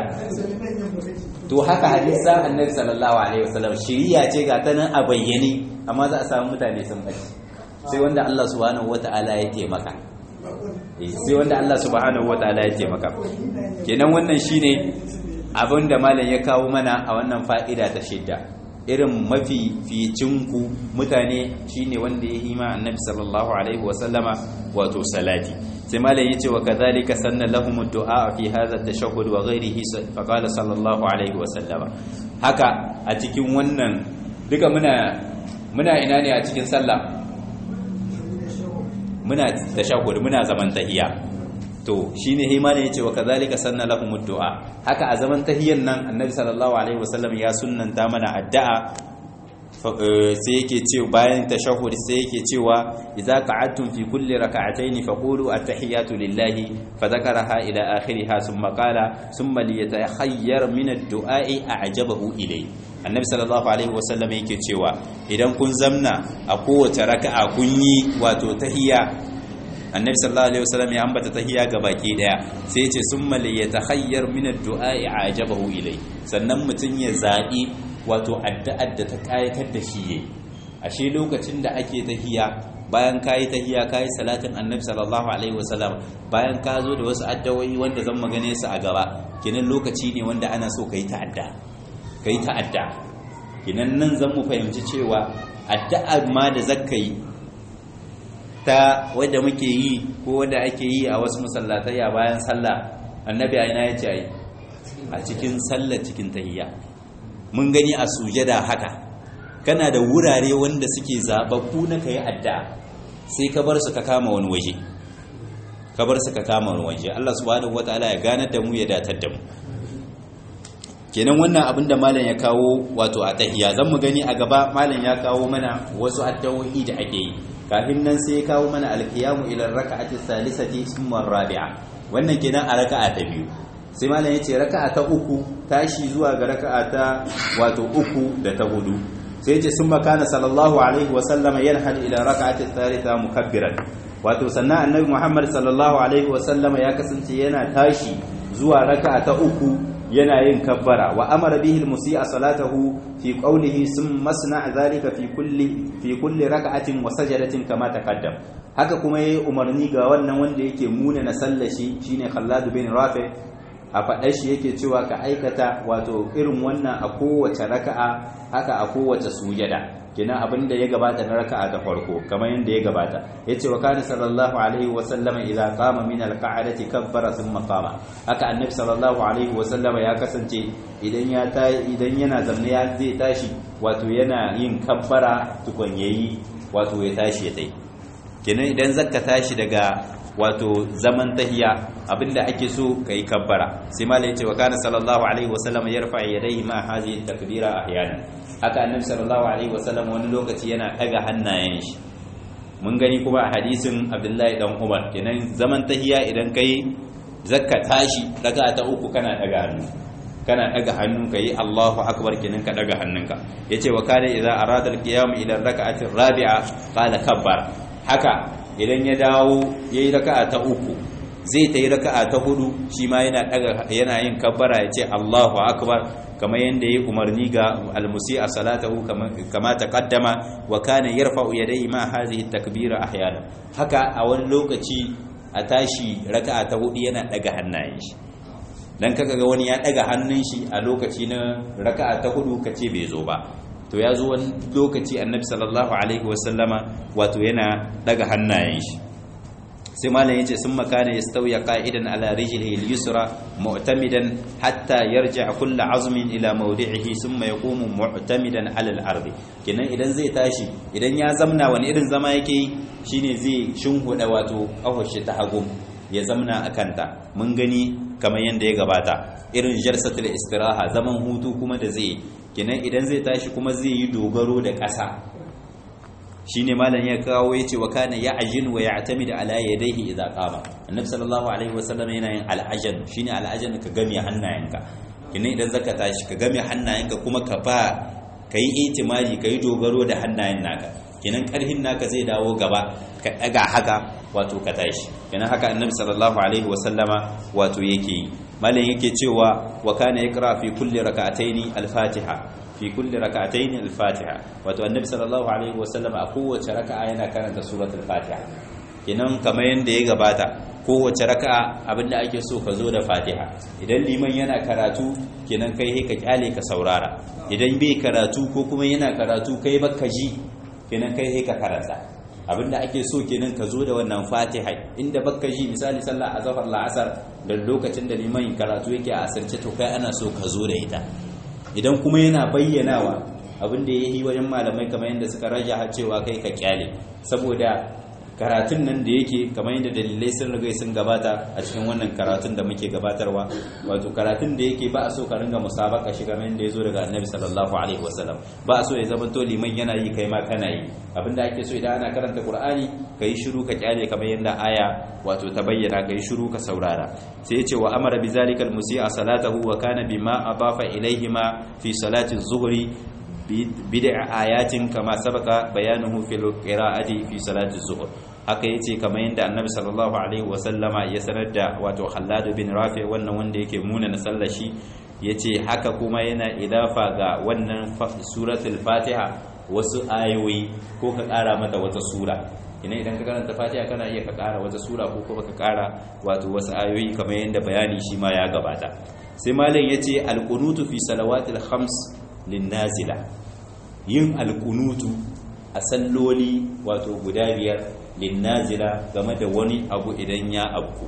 to haka hadisan annabi sallallahu alaihi wasallam shiriya ce ga ta nan a bayyane, amma za a samu mutane sun bace, sai wanda Allah subhanahu wataala ya taimaka, sai wanda Allah subhanahu wataala ya taimaka. kenan wannan shine abin da malam ya kawo mana a wannan fa'ida ta shidda. irin mafi ficinku mutane shine wanda ya hima annabi sallallahu alaihi wasallama wato salati. sai malam yace wa kadhalika sanna lahum ad-du'a fi hadha at-tashahhud wa ghayrihi fa qala sallallahu alaihi wa sallama. Haka a cikin wannan duka muna ina ne a cikin sallah, muna tashahhud, muna zaman tahiyya. To shine himani yace wa kadhalika sanna lahum ad-du'a. Haka a zaman tahiyyan nan annabi sallallahu alaihi wa sallam ya sunnanta mana addu'a, sai yake ce bayan tashahhud sai yake cewa idza qa'adtum fi kulli rak'atayn faqulu at-tahiyatu lillahi fa dhakaraha ila akhiriha thumma qala thumma liyatahayyar min ad-du'a'i a'jabahu ilay. Annabi sallallahu alaihi wasallam yake cewa idan kun zamna a kowace raka'a kun yi wato tahiyya, annabi sallallahu alaihi wasallam ya ambata tahiyya ga baki daya sai yace thumma liyatahayyar min ad-du'a'i a'jabahu ilay, sannan mutun ya zabi wato addu'ar da ta kayatar da shi yayi. Ashe lokacin da ake tahiyya, bayan kayi tahiyya kayi salatin annabi sallallahu alaihi wasallam, bayan ka zo da wasu addu'o'i wanda zan magane su a gaba, kinan lokaci ne wanda ana so kai ta'adda kinan nan zan mu fahimci cewa addu'ar ma da zakkai ta wanda muke yi ko wanda ake yi a wasu masallatai bayan sallah, annabi a ina yace ai a cikin sallar cikin tahiyya. Mun gani a sujada haka, kana da wurare wanda suke zababbu na kai addu'a, sai ka bar su ka kama wani waje, Allah subhanahu wataala ya ganar da mu, ya datar da mu. Kenan wannan abin da malam ya kawo wato a tahiyya, zan mu gani a gaba malam ya kawo mana wasu addu'o'i da ake yi. Kafin nan sai ya kawo mana alqiyamu ila raka'ati thalithati thumma rabi'a, wannan kenan a raka'a ta biyu. Sai malam yace raka'a ta uku tashi zuwa ga raka'a ta wato uku da ta hudu. Sai yace summa kana sallallahu alaihi wa sallama yanhal ila raka'ati thalitha mukabbiran, wato sannan annabi Muhammad sallallahu alaihi wa sallama ya kasance yana tashi zuwa raka'a ta uku yana yin kabbara. Wa amara bihi al-musii'a salatahu fi qawlihi summa asna' dhalika fi kulli raka'atin wa sajadatin kama taqaddam. Haka kuma yayi umarni ga wannan wanda yake muna na sallashi shine Khallad bin Rafi', a faɗar shi yake cewa ka aikata wato irin wannan a kowace raka'a, haka a kowace sujada. Kina abinda ya gabata na raka'a ta farko kamar yanda ya gabata, yace wa kana sallallahu alaihi wa sallama idza qama min al-qa'dati kabbara thumma qama. Haka annabi sallallahu alaihi wa sallama ya kasance idan yana zamne ya zai tashi wato yana yin kabbara tukun yayi wato ya tashi ya tai. Kenan idan zaka tashi daga wato zaman tahiya abinda ake so kai kabbara. Sai malai yace wa kana sallallahu alaihi wasallam yarfa yadayhi ma hadhihi takbira ahyana. Haka annabi sallallahu alaihi wasallam wani lokaci yana daga hannayen shi. Mun gani kuma a hadisin Abdullahi dan Umar, kenan zaman tahiya idan kai zakka tashi daga ta uku kana daga hannu kai Allahu akbar, kenan ka daga hannunka. Yace wa kana idza arada al-qiyam ila ar-rak'ati ar-rabi'a qala kabbar. Haka idan ya dawo yayi raka'a ta uku zai tayi raka'a ta hudu, shi ma yana yin kabbara yace Allahu akbar, kamar yanda yayi umarni ga al-musii'a salatahu kama taqaddama. Wa kana yarfa'u yadayhi ma hadhihi at-takbira ahyana. Haka a wani lokaci a tashi raka'a ta hudu yana daga hannayen shi, dan kaga ga wani ya daga hannun shi a lokaci na raka'a ta hudu kace bai zo ba. To ya zo wani lokaci annabi sallallahu alaihi wasallama wato yana daga hannayen shi. Sai malam yace sun makana yastawiya qa'idan ala rijlihi al-yusra mu'tamidan hatta yarji'a kullu 'azmin ila mawdi'ihi thumma yaqumu mu'tamidan ala al-ardi. Kenan idan zai tashi, idan ya zamna wani irin zama yake yi, shine zai shinhuda wato kafashi ta hagu ya zamna akanta. Mun gani kamar yanda ya gabata irin jalsatul istiraha, zaman hutu kuma da zai, kenan idan zai tashi kuma zai yi dogaro da ƙasa. Shine malam ya kawo yace wa kana ya'jin wa ya'tamid ala yadayhi idza qama. Annabi sallallahu alaihi wasallam yana yin al'ajan. Shine al'ajan ka game hannayenka, kenan idan zaka tashi ka game hannayenka kuma ka kai itimadi, kai dogaro da hannayen naka, kenan karhin naka zai dawo gaba, ka daga haka wato ka tashi. Kenan haka annabi sallallahu alaihi wasallama wato yake yi. Malam yake cewa wa kana yaqra fi kulli rak'ataini al-fatiha, fi kulli rak'ataini al-fatiha. Wato annabi sallallahu alaihi wasallam a kowace raka'a yana karanta suratul fatiha. Kenan kamar yanda ya gabata, kowace raka'a abinda ake so ka zo da fatiha. Idan liman yana karatu, kenan kai ka kyale ka saurara. Idan bai karatu ko kuma yana karatu kai baka ji, kenan kai ka karanta. abinda ake so kenan ka zo da wannan fatiha inda baka ji misali sallah azhar la'asar da lokacin da liman karatu yake a asirce to kai ana so ka zo da ita idan kuma yana bayyanawa abinda yayi wajen malamai kamar yadda suka rajaha cewa kai ka kyale saboda karatun nan da yake kamar yadda dalilai sun riga sun gabata a cikin wannan karatun da muke gabatarwa wato karatun da yake ba a so ka ringa musabaka shi kamar yadda yazo daga Annabi sallallahu alaihi wasallam ba a so ya zama to liman yana yi kai ma kana yi abinda ake so idan ana karanta Qur'ani kai shiru ka kyale kamar yadda aya wato ta bayyana kai shiru ka saurara sai ya ce wa amara bizalika almusi'a salatahu wa kana bima adafa ilaihima fi salati az-zuhri bid'a ayatin kama sabaka bayanuhu fil qira'ati fi salati az-zuhr haka yace kamar yadda Annabi sallallahu alaihi wasallama ya sanar da wato Khallad bin Rafi wannan wanda yake muna na sallashi yace haka kuma yana idafa ga wannan suratul Fatiha wasu ayoyi ko ka kara mata wata sura idan ka karanta Fatiha kana iya ka kara wata sura ko kuma ka kara wato wasu ayoyi kamar yadda bayani shi ma ya gabata sai malam yace al-qunutu fi salawatil khams lin-nazila yin al-qunutu a salloli wato guda biyar linnazila game da wani abu idan ya abu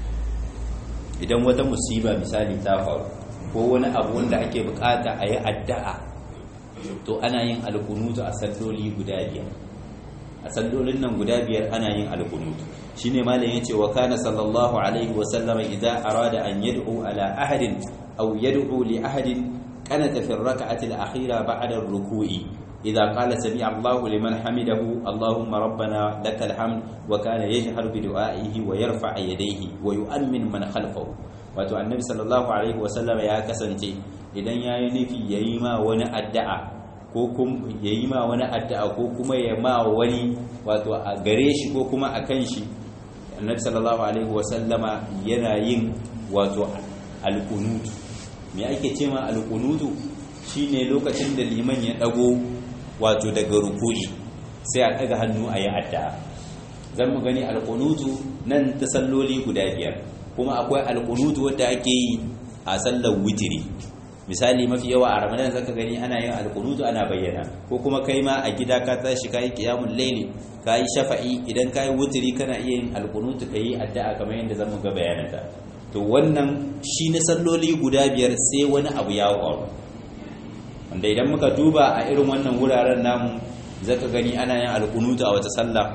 idan wata musiba misali ta faru ko wani abu wanda ake bukata a yi addu'a to ana yin alkunutu a salloli guda biyar a sallolin nan guda biyar ana yin alkunutu shine malam yace wa kana sallallahu alaihi wa sallama idza arada an yad'u ala ahadin aw yad'u li ahadin kanata fi ar-rak'ati al-akhira ba'da ar-ruku'i إذا قال سمع الله لمن حمده اللهم ربنا لك الحمد وكان يجهر بدعائه ويرفع يديه ويؤمن من خلفه wato annabi sallallahu alaihi wasallam ya kasance idan yayi nufi yayi ma wani addu'a ko kuma yayi ma wani addu'a ko kuma ya ma wani wato a gare shi ko kuma akan shi annabi sallallahu alaihi wasallama yana yin wato alqunut me ake cewa alqunutu shine lokacin da liman ya dago wato daga ruku'i sai a daga hannu a yi addu'a zan mu gani alqunutu nan ta salloli guda biyar kuma akwai alqunutu wanda ake yi a sallar witri misali mafi yawa a ramadan zaka gani ana yin alqunutu ana bayyana ko kuma kai ma a gida ka tashi kai qiyamul layli kai shafa'i idan kai witri kana iya yin alqunutu kai addu'a kamar yadda zamu ga bayananta to wannan shi ne salloli guda biyar sai wani abu ya faru wanda idan muka duba a irin wannan wuraren namu zaka gani ana yin alkunutu a wata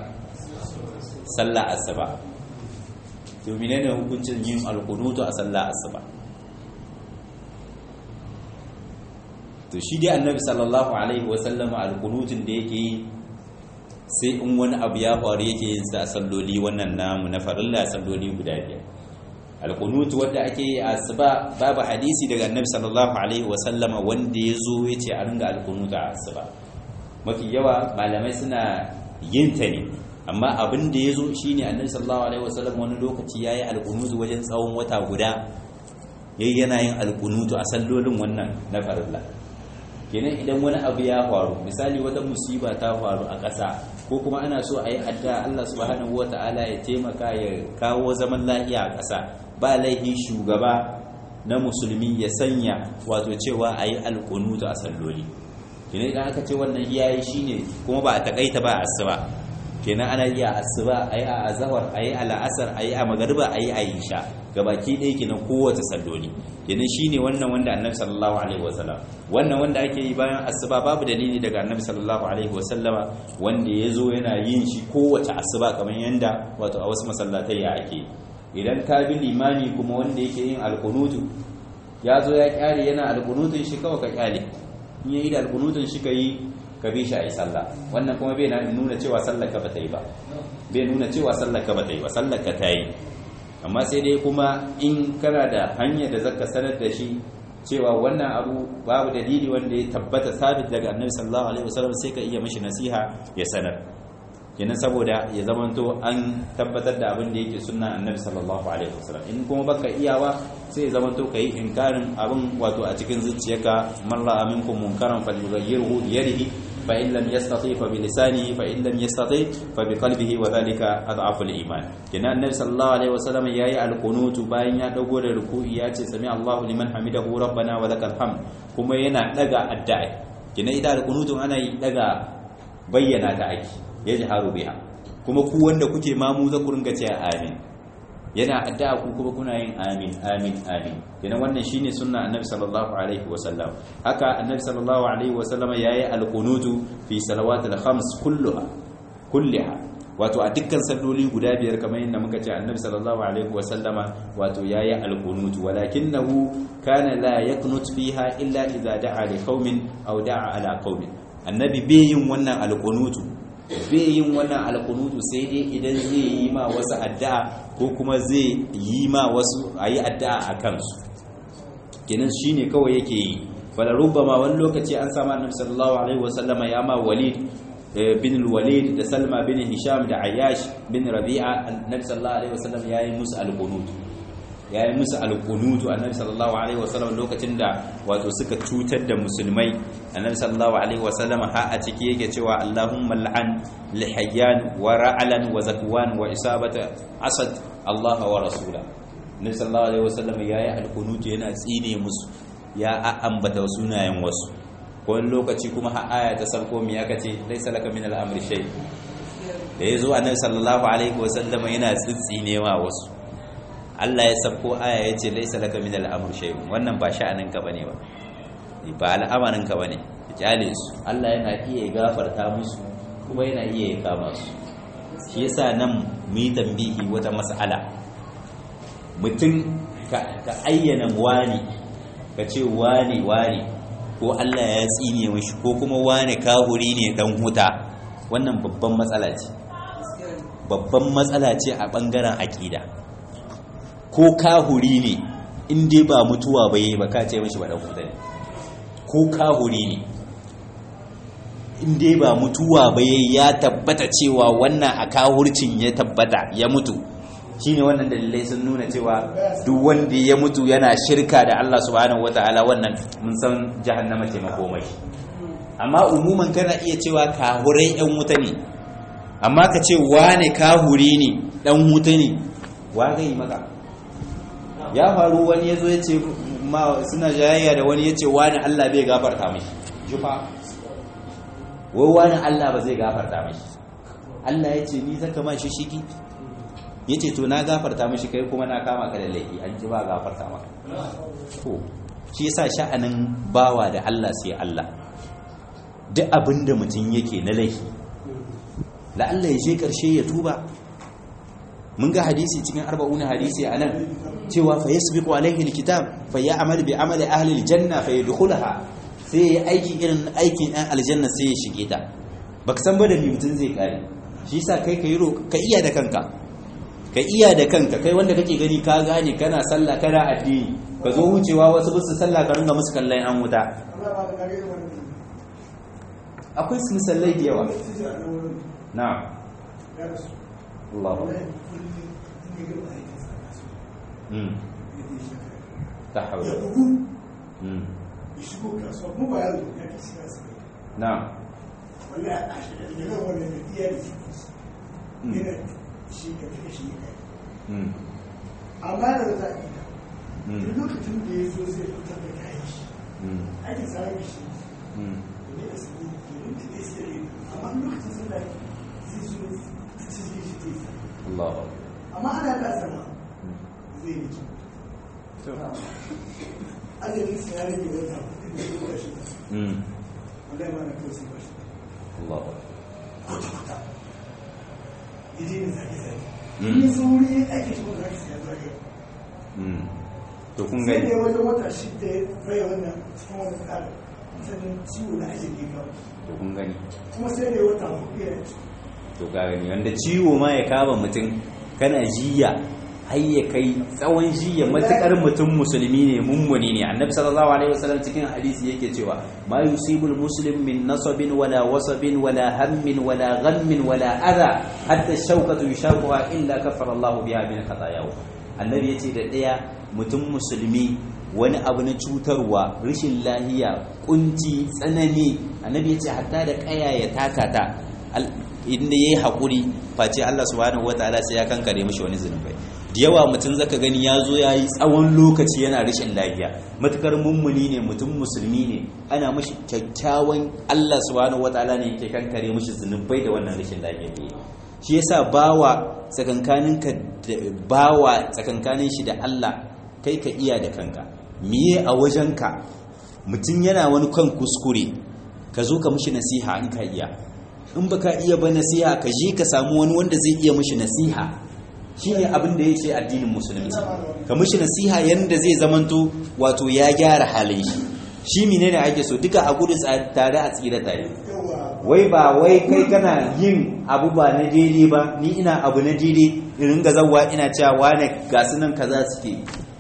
sallah asuba to menene hukuncin yin alkunutu a sallah asuba to shi dai annabi sallallahu alaihi wasallama alkunutun da yake yi sai in wani abu ya faru yake yin sa salloli wannan namu na farilla salloli guda biyar alkunutu wanda ake yi a asuba babu hadisi daga annabi sallallahu alaihi wasallama wanda ya zo ya ce a ringa alkunutu a asuba mafi yawa malamai suna yin ta ne amma abin da ya zo shi ne annabi sallallahu alaihi wasallam wani lokaci ya yi alkunutu wajen tsawon wata guda yayi yana yin alkunutu a sallolin wannan na farilla kenan idan wani abu ya faru misali wata musiba ta faru a ƙasa ko kuma ana so a yi addu'a Allah subhanahu wata'ala ya taimaka ya kawo zaman lafiya a ƙasa ba laifi shugaba na musulmi ya sanya wato cewa a yi alƙunutu a salloli kenan idan aka ce wannan iyayi shine kuma ba a takaita ba a asuba kenan ana yi a asuba a yi a azahar a yi a la'asar a yi a magariba a yi a isha gabaki ɗaya kenan kowace salloli kenan shine wannan wanda annabi sallallahu alaihi wasallam wannan wanda ake yi bayan asuba babu dalili daga annabi sallallahu alaihi wasallama wanda ya zo yana yin shi kowace asuba kamar yanda wato a wasu masallatai ya ake idan ka bi limani kuma wanda yake yin alkunutu ya zo ya kyale yana alkunutun shi kawai ka kyale in yayi da alkunutun shi ka yi ka bi shi a yi sallah wannan kuma bai nuna cewa sallar ka ba ta yi ba bai nuna cewa sallar ka ba ta yi ba sallar ka ta yi amma sai dai kuma in kana da hanyar da zaka sanar da shi cewa wannan abu babu dalili wanda ya tabbata sabit daga annabi sallallahu alaihi wasallam sai ka iya mishi nasiha ya sanar kenan saboda ya zamanto an tabbatar da abin da yake sunna annabi sallallahu alaihi wasallam in kuma baka iyawa sai ya zamanto kai inkarin abin wato a cikin zuciyarka man ra'a minkum munkaran falyughayyirhu bi yadihi fa in lam yastati fa bi lisanihi fa in lam yastati fa bi qalbihi wa dhalika adhafu al-iman kenan annabi sallallahu alaihi wasallam yayi al-qunutu bayan ya dago da ruku'i ya ce sami Allahu liman hamidahu rabbana wa lakal hamd kuma yana daga addu'a kenan ita al-qunutu ana yi daga bayyana ta aiki yajharu biha kuma ku wanda kuke mamu za ku ringa cewa amin, yana addu'a ku kuma kuna yin amin amin amin. Kenan wannan shine sunna annabi sallallahu alaihi wasallam. Haka annabi sallallahu alaihi wasallam yayi alqunutu fi salawatil khams kulliha, wato a dukkan salloli guda biyar kamar yadda muka ce annabi sallallahu alaihi wasallama wato yayi alqunutu, walakinahu kana la yaqnut fiha illa idza da'a li qaumin aw da'a ala qaumin. Annabi bai yin wannan alqunutu sai dai idan zai yi ma wasu addu'a ko kuma zai yi ma wasu ayi addu'a a kansu, kenan shine kawai yake yi. fala rubbama wani lokaci an samu annabi sallallahu alaihi wasallama ya ma Walid bin Walid da Salma bin Hisham da Ayyash bin Rabi'a, annabi sallallahu alaihi wasallam yayi musu alqunutu annabi sallallahu alaihi wasallam lokacin da wato suka cutar da musulmai. Annabi sallallahu alaihi wasallam ha a ciki yake cewa Allahumma al'an lihayyan wa ra'alan wa zakwan wa isabata asad Allah wa rasula. Annabi sallallahu alaihi wasallam yayi alqunutu yana tsine musu, ya ambata sunayen wasu. Wani lokaci kuma ha aya ta sauko mi aka ce laysa laka min al-amri shay, da yazo annabi sallallahu alaihi wasallam yana tsitsinewa wasu, Allah ya sauko aya yace laysa laka min al-amri shay, wannan ba sha'anin ka bane ba al'amarin ka bane, kyale su, Allah yana iya gafarta musu kuma yana iya kama su. Shi yasa nan mu yi tambihi wata mas'ala, mutum ka ayyana wani, ka ce wani ko Allah ya tsine mishi ko kuma wane kahuri ne dan huta, wannan babban matsala ce a bangaren akida. Ko kahuri ne in dai ba mutuwa ba yayi ba ka ce mishi ba dan huta ne, ko kahuri ne in dai ba mutuwa ba yayi ya tabbata cewa wannan a kahurcin ya tabbata ya mutu, shine wannan dalilai sun nuna cewa duk wanda ya mutu yana shirka da Allah subhanahu wataala, wannan mun san jahannama ce makomai. Amma umuman kana iya cewa kahurai ɗan wuta ne, amma ka ce wane kahuri ne ɗan wuta ne, wa gai maka? Ya faru wani yazo ya ce ma suna jayayya da wani ya ce wani Allah bai gafarta mishi, jufa wai wani Allah ba zai gafarta mishi. Allah ya ce ni zaka ma shi shiki, ya ce to na gafarta mashi kai kuma na kama ka da laifi, an ji ba gafarta maka. To shi yasa sha'anin bawa da Allah sai Allah, duk abinda mutum yake na laifi la Allah ya je karshe ya tuba. Mun ga hadisi cikin 40 hadisi anan cewa fa yasbiqu alaihi alkitab fa ya'mal bi amali ahli aljanna fa yadkhulaha, sai ya aiki irin aikin ɗan aljanna sai ya shige ta. Baka san ba da mutum zai kare. Shi yasa kai ka iya da kanka, ka iya da kanka, kai wanda kake gani ka gane kana sallah kana addini, ka zo wucewa wasu bisu sallah ka ringa musu kallon an wuta. Akwai su misallai da yawa. Na'am. Allahu ta haula. Na'am. Amma da za a yi lokacin da ya zo zai fitar da kayan shi ake tsara shi ne da su ne da ya sire, amma lokacin sun da zai zo ta cikin shi ta yi, amma ana da sama zai yi ajalin su ya rage wata da ya zuwa shi wanda ya mana kawai sai ba shi kwata-kwata yaje ne zage-zage ni sauri ake shi wanda zage zage to kun gani sai da wajen wata shida ya bai wannan cikin wani tsarin sannan ciwo na ajin ne kawai, to kun gani kuma sai da wata hudu ya ci. To ka gani wanda ciwo ma ya kama mutum kana jiya har ya kai tsawon jiya, matukar mutum musulmi ne mummuni ne. Annabi sallallahu alaihi wasallam cikin hadisi yake cewa ma yusibul muslim min nasabin wala wasabin wala hammin wala ghammin wala adha hatta shawkatu yushaquha illa kafara Allah biha min khatayahu. Annabi yace da daya mutum musulmi wani abu na cutarwa, rashin lahiya, kunci, tsanani, annabi yace hatta da kaya ya takata inda yayi hakuri face Allah subhanahu wataala sai ya kankare mishi wani zunubai. Da yawa mutum zaka gani ya zo ya yi tsawon lokaci yana rashin lafiya, matukar mummuni ne, mutum musulmi ne, ana mashi kyakkyawan Allah subhanahu wataala ne yake kankare mashi zunubai da wannan rashin lafiya ne. shi yasa bawa tsakankanin shi da Allah kai ka iya da kanka. Miye a wajenka mutum yana wani kan kuskure ka zo ka mishi nasiha in ka iya, in baka iya ba nasiha ka je ka samu wani wanda zai iya mishi nasiha. shine abin da yake addinin musulunci, ka mishi nasiha yanda zai zamanto wato ya gyara halin shi menene ake so duka a gudu tare a tsira tare. Wai ba wai kai kana yin abu ba na daidai ba, ni ina abu na daidai in ringa zawwa ina cewa wane ga sunan kaza suke,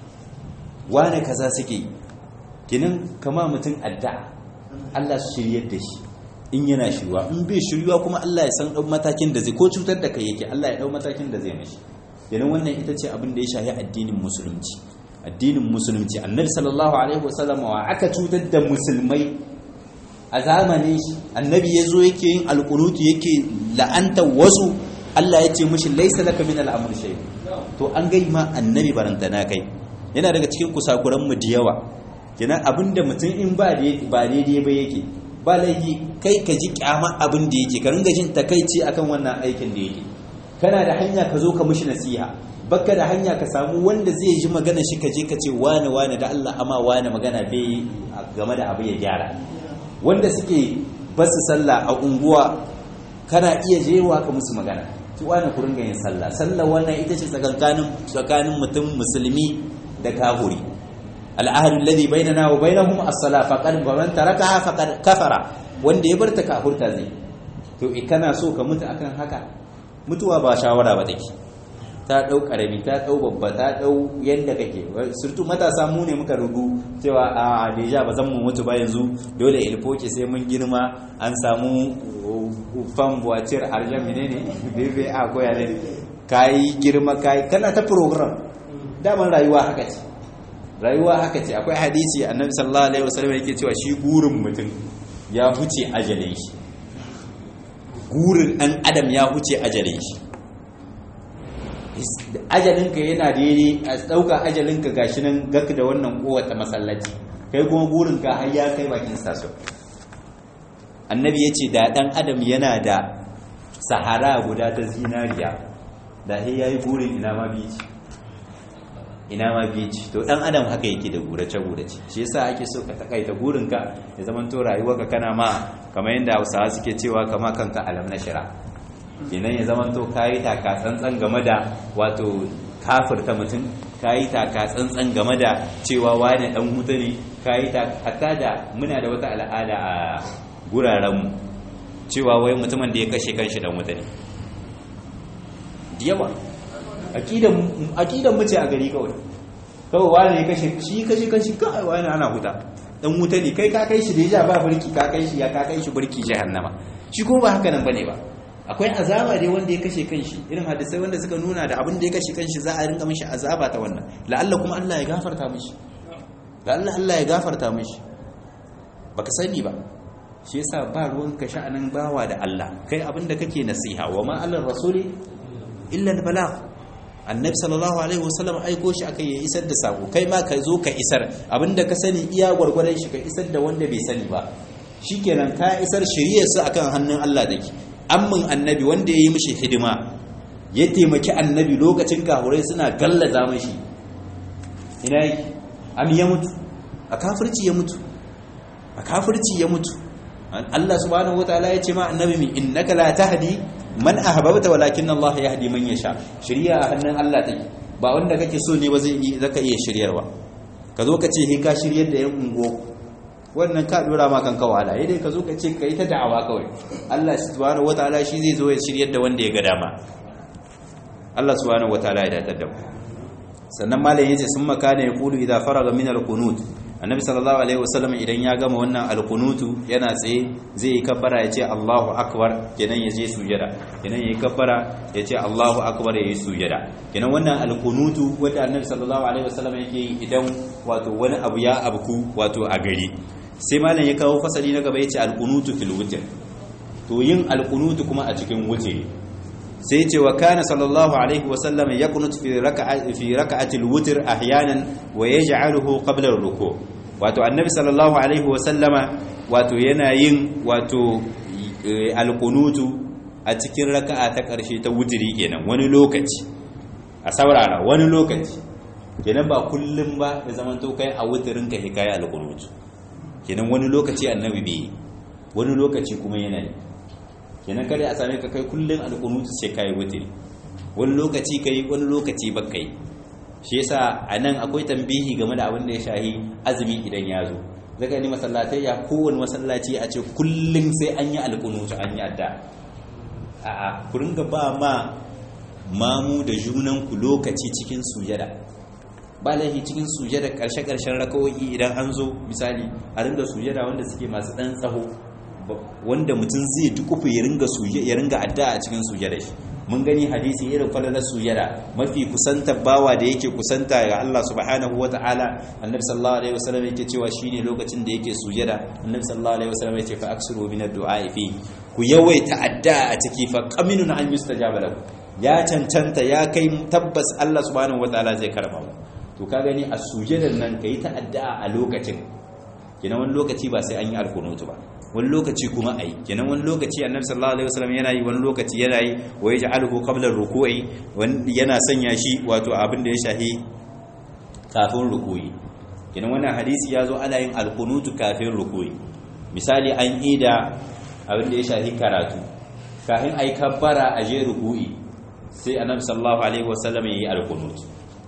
wane kaza suke. Kinin kama mutum addu'a Allah su shiryar da shi in yana shirywa, in bai shirywa kuma Allah ya san matakin da zai, ko cutar da kai yake Allah ya dau matakin da zai mashi. Kinin wannan ita ce abin da ya shafi addinin musulunci. Addinin musulunci annabi sallallahu alaihi wasallam wa aka cutar da musulmai a zamanin shi, annabi yazo yake yin alqunutu yake la'anta wasu, Allah ya ce mishi laysa laka min al'amr shay. To an gai ma annabi barantana kai. Yana daga cikin kusakuran mu da yawa, kenan abinda mutum in ba daidai ba yake ba laifi kai ka ji kyama abin da yake, ka ringa jin takaici akan wannan aikin da yake. Kana da hanya ka zo ka mishi nasiha, baka da hanya ka samu wanda zai ji magana shi ka je ka ce wane da Allah amma wane magana bai game da abu ya gyara. Wanda suke basu sallah a unguwa kana iya jewa ka musu magana, ki wane ku ringa yin sallah wannan ita ce tsakanin mutum musulmi da kafiri. Al'ahadu alladhi bainana wa bainahum as-salah faqad man tarakaha faqad kafara, wanda ya bar ta kafurta zai. To kana so ka mutu akan haka, mutuwa ba shawara ba take, ta dau karami ta dau babba ta dau yanda kake. Surtu matasa mu ne muka rubu cewa a deja ba zan mu mutu ba yanzu, dole ilfoke sai mun girma an samu fan voiture arjan menene bebe a koya ne kai girma kai kana ta program. Daman rayuwa haka ce, akwai hadisi annabi sallallahu alaihi wasallam yake cewa shi gurin mutum ya huce ajalin shi, gurin ɗan adam ya huce ajalin shi. Ajalinka yana daidai a ɗauka ajalinka gashi nan gaka da wannan kowata masallaci, kai kuma gurinka har ya kai bakin saso. Annabi ya ce da ɗan adam yana da sahara guda ta zinariya da ya yi gurin ina ma bici. To ɗan adam haka yake da gurace-gurace, shi yasa ake so ka takaita gurinka ya zama to rayuwarka kana ma kamar yadda Hausawa suke cewa kama kanka alam na shira. Kenan ya zama to kayi taka tsantsan game da wato kafirta mutum, kayi taka tsantsan game da cewa wani dan hutu ne, kayi hatta da muna da wata al'ada a gurarenmu cewa wai mutumin da ya kashe kanshi dan hutu ne. Yawa aqidan mu ce a gari kawai wani ya kashe kanshi kawai wani ana huta dan hutu ne, kai ka kai shi da ya ba burki, ka kai shi burki jahannama. Shi kuma ba haka nan bane ba, akwai azaba dai wanda ya kashe kanshi, irin hadisai wanda suka nuna da abin da ya kashe kanshi za a rinka mishi azaba ta wannan, la'alla kuma Allah ya gafarta mishi, baka sani ba. Shi yasa ba ruwan ka sha'anin bawa da Allah, kai abin da kake nasiha, wa ma alar rasuli illa al-balagh. Annabi sallallahu alaihi wasallam aiko shi akai ya isar da sako, kai ma ka zo ka isar abinda ka sani iya gwargwadon shi, ka isar da wanda bai sani ba. Shikenan ka isar shiriyar su akan hannun Allah dake. Amman annabi wanda ya yi mishi hidima ya taimaki annabi lokacin kahurai suna gallaza mashi, ina yake? Am ya mutu a kafirci ya mutu. Allah subhanahu wataala ya ce ma annabi min innaka la tahdi man ahbabta walakin Allah yahdi man yasha. Shiriya a hannun Allah take, ba wanda kake so ne ba zaka iya shiryarwa. Ka zo ka ce he ka shiryar da yan ungo, wannan ka dora ma kanka wahala, dai ka zo ka ce kai ta da'awa kawai. Allah subhanahu wataala shi zai zo ya shiryar da wanda ya ga dama. Allah subhanahu wataala ya datar da mu. Sannan malam yace sun makana ya qulu idza faraga min al-qunut. Annabi sallallahu alaihi wasallam idan ya gama wannan al-qunutu yana tsaye zai yi kabbara ya ce Allahu akbar, kenan ya je sujada, kenan yayi kabbara ya ce Allahu akbar ya yi sujada. Kenan wannan al-qunutu wanda Annabi sallallahu alaihi wasallam yake yi idan wato wani abu ya abku wato a gari. Sai malam ya kawo fasali na gaba yace al-qunutu fil witr. To yin al-qunutu kuma a cikin wutri. Sai ce wa kana sallallahu alaihi wasallam yaqnut fi rak'ati al-witr ahyanan wa yaj'aluhu qabla ar-ruku'. Wato Annabi sallallahu alaihi wasallama wato yana yin wato al-qunutu a a cikin raka'a ta ƙarshe ta wutiri kenan wani lokaci a saurara wani lokaci kenan ba kullum ba ya zama to kai a wutirin ka hikaya alqunut kenan wani lokaci annabi bai wani lokaci kuma yana yi kenan kada a same ka kai kullum alqunut sai kai wutiri wani lokaci kai wani lokaci ba kai shi yasa anan akwai tambihi game da abin da ya shahi azumi idan ya zo zaka ni masallatai ya kowane masallaci a ce kullum sai an yi alqunut an yi adda a'a ku ringa ba ma mamu da junanku lokaci cikin sujada ba laifi cikin sujada karshe-karshen rakawoyi idan an zo misali a ringa sujada wanda suke masu dan tsaho wanda mutum zai dukufu ya ringa addu'a a cikin sujada shi mun gani hadisi irin falalar sujada mafi kusanta bawa da yake kusanta ga Allah subhanahu wataala annabi sallallahu alaihi wasallam yake cewa shine lokacin da yake sujada annabi sallallahu alaihi wasallam yake fa aksiru min ad-du'a fi ku yawaita addu'a a ciki fa qaminun an yustajaba lakum ya cancanta ya kai tabbas Allah subhanahu wataala zai karba mu to ka gani a sujadan nan kai ta addu'a a lokacin kina wani lokaci ba sai an yi alkunutu ba wani lokaci kuma ayi kenan wani lokaci annabi sallallahu alaihi wasallam yana yi wani lokaci yana yi wa yaj'aluhu qabla ar-ruku'i yana sanya shi wato abin da ya shahi kafin ruku'i kenan wannan hadisi yazo ana yin alkunutu kafin ruku'i misali an ida abin da ya shahi karatu kafin ayi kabbara a je ruku'i sai annabi sallallahu alaihi wasallam yayi alkunutu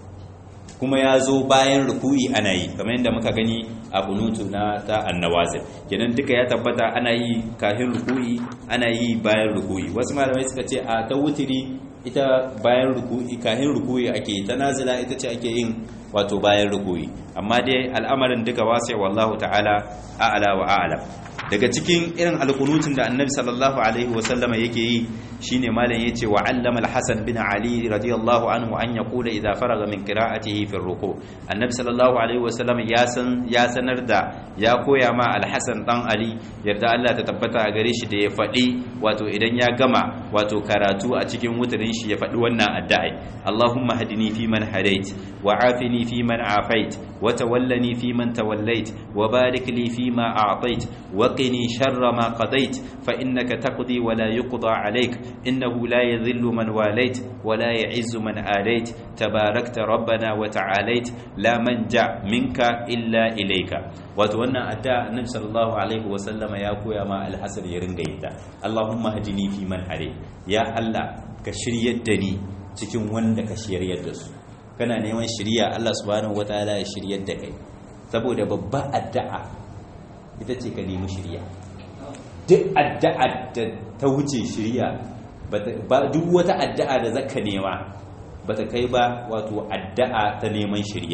kuma ya zo bayan ruku'i ana yi kamar yadda muka gani a kunutu na ta annawazil kenan duka ya tabbata ana yi kafin ruku'i ana yi bayan ruku'i wasu malamai suka ce a ta wutiri ita bayan ruku'i kafin ruku'i ake ta nazila ita ce ake yin wato bayan ruku'i amma dai al'amarin duka wasai wallahu ta'ala a'la wa a'lam daga cikin irin alkunutun da annabi sallallahu alaihi wasallama yake yi shine malam yace wa allama al-hasan bin ali radiyallahu anhu an yaqula idza faraga min qira'atihi fi ar-ruku annabi sallallahu alaihi wasallama ya sanar da ya koya ma al-hasan dan ali yarda Allah ta tabbata a gare shi da ya fadi wato idan ya gama wato karatu a cikin wutarin shi ya fadi wannan addu'a Allahumma hadini fi man hadait wa afini fi man afait wa tawallani fi man tawallait wa barik li fi ma a'tait وقني شر ما قضيت فإنك تقضي ولا يقضى عليك إنه لا يذل من واليت ولا يعز من آليت تباركت ربنا وتعاليت لا منجع منك إلا إليك وتوانا أداء النبي صلى الله عليه وسلم يا كويا ما الحسن يرنجيتا اللهم هدني في من هديت يا الله كشرية دني cikin wanda ka shiryar da su kana neman shiriya Allah subhanahu wataala ya shiryar da kai saboda babba addu'a ita ce ka nemi shirya duk addu'a da ta wuce shirya ba duk wata addu'a da zaka nema ba ta kai ba wato addu'a ta neman shirya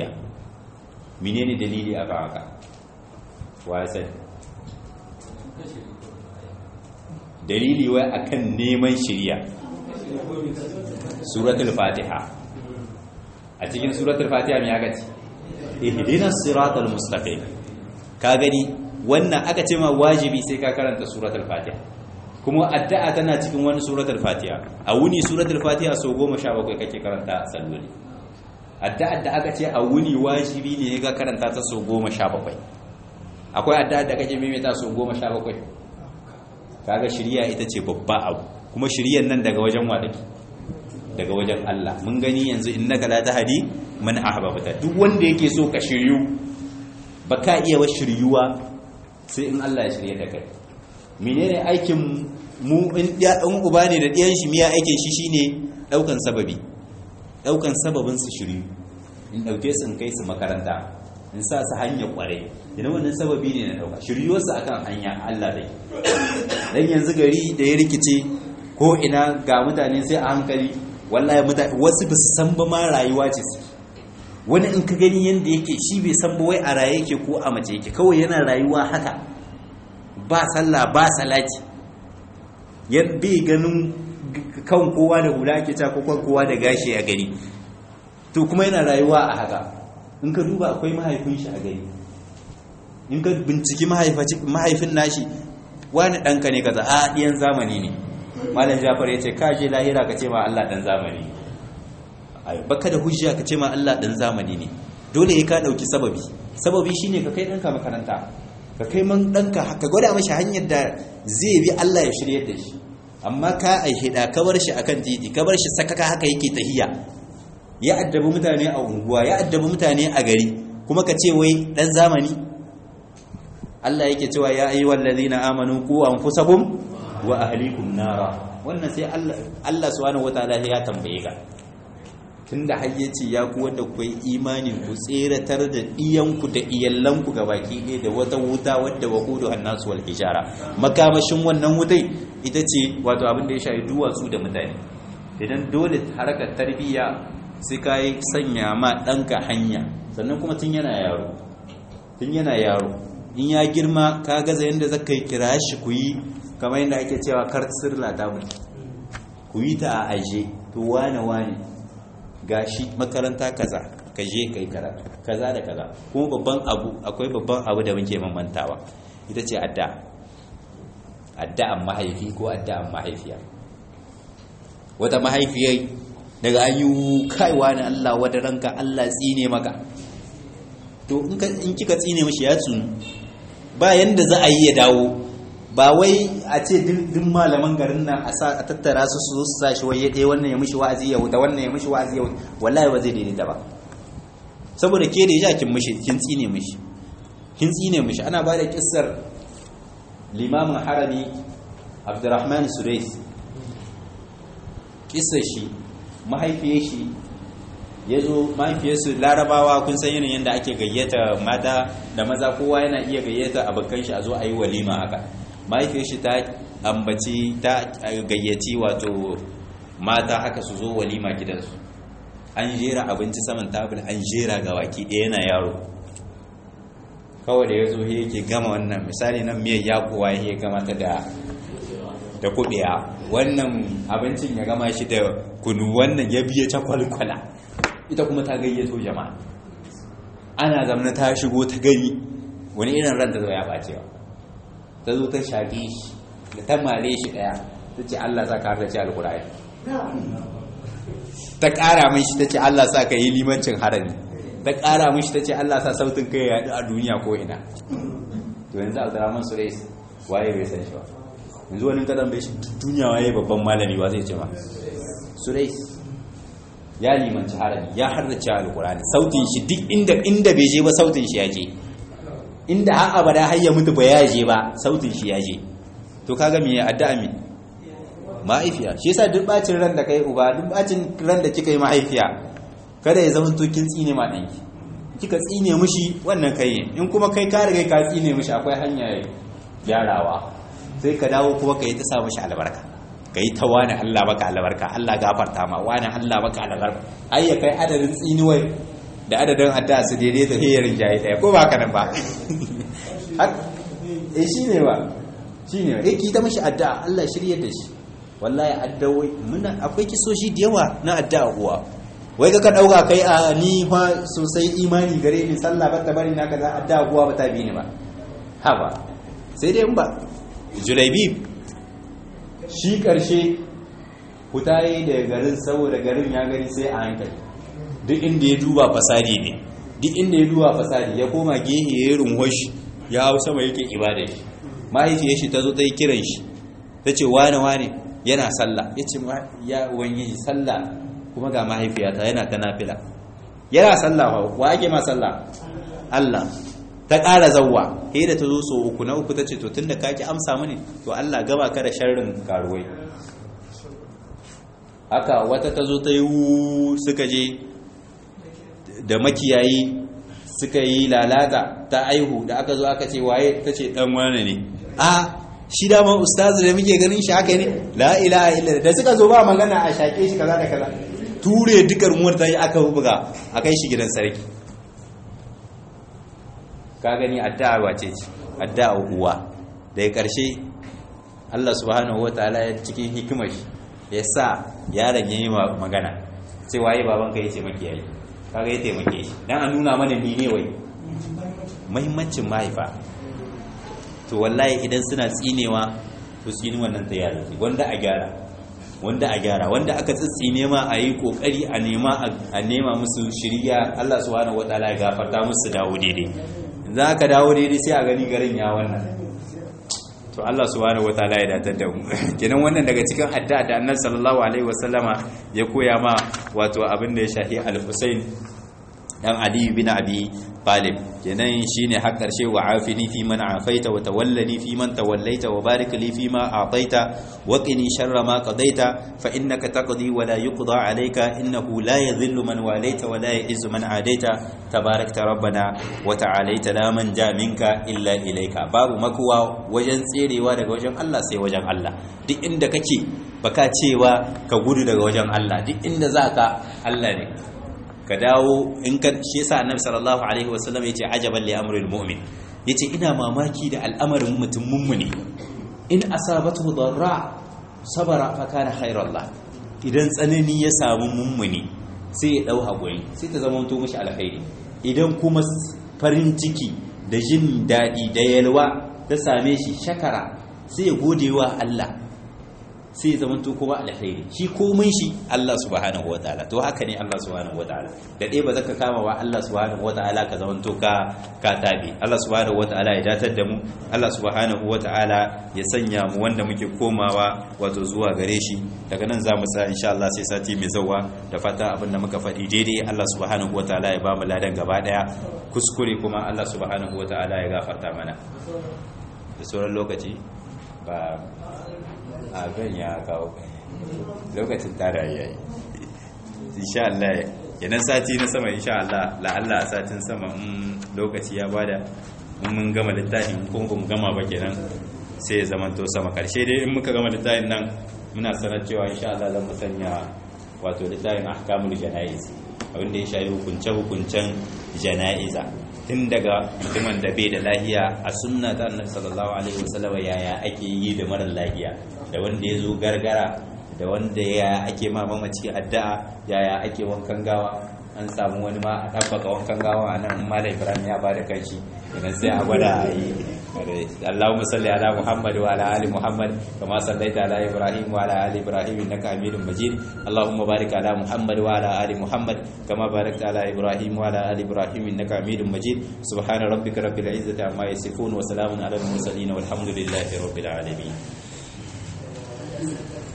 menene dalili a haka wasa dalili wai akan neman shirya suratul fatiha a cikin suratul fatiha me aka ce ihdinas siratal mustaqim ka gani wannan aka ce ma wajibi sai ka karanta suratul fatiha kuma addu'a tana cikin wani suratul fatiha a wuni suratul fatiha so 17 kake karanta salloli addu'a da aka ce a wuni wajibi ne ka karanta ta so 17 akwai addu'a da kake maimaita so 17 kaga shiriya ita ce babba abu kuma shiriyan nan daga wajen wa take daga wajen Allah mun gani yanzu innaka la tahdi man ahbabta duk wanda yake so ka shiryu baka iya wa shiryuwa sai in Allah ya shirye da kai menene aikin mu in uba ne da ɗiyan shi miya aikin shi shine daukan sababin su shiryu in dauke su in kai su makaranta in sa su hanya kware idan wannan sababi ne na dauka shiryuwar su akan hanya Allah dai dan yanzu gari da ya rikice ko ina ga mutane sai a hankali wallahi mutane wasu ba su san ba ma rayuwa ce su wani in ka gani yanda yake shi bai san ba wai a raye yake ko a mace yake kawai yana rayuwa haka ba sallah ba salati yan bai ganin kan kowa da hula ke ta ko kan kowa da gashi a gari to kuma yana rayuwa a haka in ka duba akwai mahaifin shi a gari in ka binciki mahaifin nashi wani ɗanka ne kaza a ɗiyan zamani ne malam jafar ya ce ka je lahira ka ce ma Allah ɗan zamani ai baka da hujja ka ce ma Allah ɗan zamani ne dole ya ka ɗauki sababi shine ka kai ɗanka makaranta ka kai man ɗanka ka gwada mashi hanyar da zai bi Allah ya shirye da shi amma ka aihida ka bar shi akan titi ka bar shi sakaka haka yake tahiya ya addabi mutane a unguwa ya addabi mutane a gari kuma ka ce wai dan zamani. Allah yake cewa ya ayyuhal ladina amanu qu anfusakum wa ahlikum nara. wannan sai Allah subhanahu wataala ya tambaye ka tunda har yace ya ku wanda ku yi imani ku tseratar da iyanku da iyallanku gabaki ɗaya da wata wuta wadda waqudu annasu wal hijara. Makamashin wannan wutai ita ce wato abin da ya shafi duwatsu da mutane. Idan dole harkar tarbiyya sai kai sanya ma danka hanya sannan kuma tun yana yaro in ya girma ka gaza yanda zaka kira shi ku yi kamar yadda ake cewa kartsir latamu ku yi ta a aje to wane gashi makaranta kaza ka je kai karatu kaza da kaza. kuma akwai babban abu da muke mamantawa ita ce addu'an mahaifi ko addu'an mahaifiya. Wata mahaifiyai daga an yi kaiwa na Allah wadda ranka Allah tsine maka to in kika tsine mishi ya tsunu ba yanda za a yi ya dawo. Ba wai a ce duk malaman garin nan a tattara su sa shi waye ɗaya wannan ya mishi wa'azi ya wuta wannan ya mishi wa'azi ya wuta wallahi ba zai daidaita ba saboda ke da ya kin mishi kin tsine mishi. Ana ba da kissar limamin harami Abdurrahman Sudais. Kissar shi mahaifiyar shi yazo mahaifiyarsu Larabawa kun san yanayin yanda ake gayyata mata da maza kowa yana iya gayyata abokan shi a zo a yi walima haka. Mahaifiyar shi ta gayyaci wato mata haka su zo walima gidansu. An jera abinci saman tabul an jera ga waki ɗaya yana yaro kawai da ya zo yake gama wannan misali nan miyar yakowa ya gama ta da kuɗiya wannan abincin ya gama shi da kunu wannan ya biya ta kwalkwala ita kuma ta gayyato jama'a ana zamana ta shigo ta gani wani irin ranta zo ya ɓacewa ta zo ta shaƙe shi da ta mare shi ɗaya ta ce Allah sa ka harta ce alƙur'ani ta ƙara mishi ta ce Allah sa ka yi limancin harami ta ƙara mishi ta ce Allah sa sautin kai ya yaɗu a duniya ko ina. To yanzu Abdurrahman Sudais waye bai san shi ba yanzu wani kadan bai shi duniya waye babban malami wa zai ce ma Sudais ya limanci harami ya harta alƙur'ani sautin shi duk inda bai je ba sautin shi ya je inda har abada har ya mutu ba ya je ba sautin shi ya je. To kaga me addu'a mi mahaifiya shi yasa duk bacin ran da kai uba duk bacin ran da kika yi mahaifiya kada ya zama to kin tsine ma danki kika tsine mishi wannan kai in kuma kai ka riga ka tsine mishi akwai hanya gyarawa sai ka dawo kuma kai ta sa mishi albarka kai ta wani Allah baka albarka Allah gafarta ma wani Allah baka albarka ai ya kai adadin tsinuwai da adadin addu'a su daidai da hiyarin jayi daya ko ba haka nan ba shine ba shine ki ta mishi addu'a Allah shiryar da shi. Wallahi addu'o'i akwai kisoshi da yawa na addu'a uwa wai ka dauka kai a ni fa sosai imani gare ni sallah ba ta bari na kaza addu'a uwa ba ta bi ni ba haba sai dai in ba Julaibib shi karshe hutaye da garin saboda garin ya gani sai a hankali duk inda ya duba fasadi ne duk inda ya duba fasadi ya koma gehe ya yi runwashi ya hau sama yake ibada shi. Mahaifiyar shi ta zo ta yi kiran shi ta ce wane yana sallah ya ce ya ubangiji sallah kuma ga mahaifiyata yana ta nafila yana sallah wa ake ma sallah Allah. Ta ƙara zawwa da ta zo so uku na uku ta ce to tunda ka ki amsa mini to Allah gaba ka da sharrin karuwai. Haka wata ta zo ta yi suka je da makiyayi suka yi lalata ta aihu da aka zo aka ce waye ta ce dan wane ne shi dama ustazu da muke ganin shi haka ne la ilaha illa da suka zo ba magana a shake shi kaza da kaza ture dukar muwar ta yi aka buga a kai shi gidan sarki. Ka gani addu'a wace ce addu'a uwa daga karshe Allah subhanahu wataala ya cikin hikimar shi ya sa yaron yayi magana sai waye babanka yace makiyayi kaga ya taimake shi dan a nuna mana ne wai muhimmancin mahaifa. To wallahi idan suna tsinewa to tsini wannan ta yaro wanda a gyara wanda aka tsitsine ma a yi kokari a nema musu shiriya Allah subhanahu wataala ya gafarta musu dawo daidai za ka dawo daidai sai a gani garin ya wannan to Allah subhanahu wataala ya datar da mu kenan wannan daga cikin addu'a da Annabi sallallahu alaihi wasallama ya koya ma wato abin da ya shahi al-Husayn dan Ali bin Abi Talib kenan shine har karshe wa afini fi man afaita wa tawallani fi man tawallaita wa barik li fi ma ataita wa qini sharra ma qadaita fa innaka taqdi wa la yuqda alayka innahu la yadhillu man walaita wa la yu'izzu man adaita tabarakta rabbana wa ta'alaita la manja minka illa ilayka babu makuwa wajen tserewa daga wajen Allah sai wajen Allah duk inda kake baka cewa ka gudu daga wajen Allah duk inda zaka Allah ne ka dawo in ka shi yasa annabi sallallahu alaihi wasallam yace ajaban li amril mu'min yace ina mamaki da al'amarin mutum mummuni in asabatu darra sabara fa kana khairallah idan tsanani ya samu mummuni sai ya dau hakuri sai ta zama to mishi alkhairi idan kuma farin ciki da jin dadi da yalwa ta same shi shakara sai ya godewa Allah sai ya zamanto kuma alkhairi shi komai shi Allah subhanahu wataala to haka ne Allah subhanahu wataala da dai ba zaka kama wa Allah subhanahu wataala ka zamanto ka tabi Allah subhanahu wataala ya datar da mu Allah subhanahu wataala ya sanya mu wanda muke komawa wato zuwa gare shi daga nan za mu sa insha Allah sai sati mai zawa da fata abin da muka faɗi daidai Allah subhanahu wataala ya ba mu ladan gaba daya kuskure kuma Allah subhanahu wataala ya gafarta mana da sauran lokaci ba abin ya kawo lokacin tara yayi insha Allah kenan sati na sama insha Allah la'alla satin sama lokaci ya bada mun gama littafin ko mu gama ba kenan sai ya zamanto sama karshe dai in muka gama littafin nan muna sanar cewa insha Allah zan musanya wato littafin ahkamul janaiz abin da ya shafi hukuncen janaiza tun daga mutumin da bai da lahiya a sunna ta annabi sallallahu alaihi wasallam yaya ake yi da mara lahiya da wanda ya zo gargara da wanda ya ake ma mamaci addu'a yaya ake wankan gawa an samu wani ma a ɗabbaka wankan gawa a nan malam Ibrahim ya bada kanshi idan sai a gwada a yi Allahumma salli ala Muhammad wa ala ali Muhammad kama sallaita ala Ibrahim wa ala ali Ibrahim innaka Hamidum Majid Allahumma barik ala Muhammad wa ala ali Muhammad kama barakta ala Ibrahim wa ala ali Ibrahim innaka Hamidum Majid subhana rabbika rabbil izzati amma yasifun wa salamun ala al mursalin walhamdulillahi rabbil alamin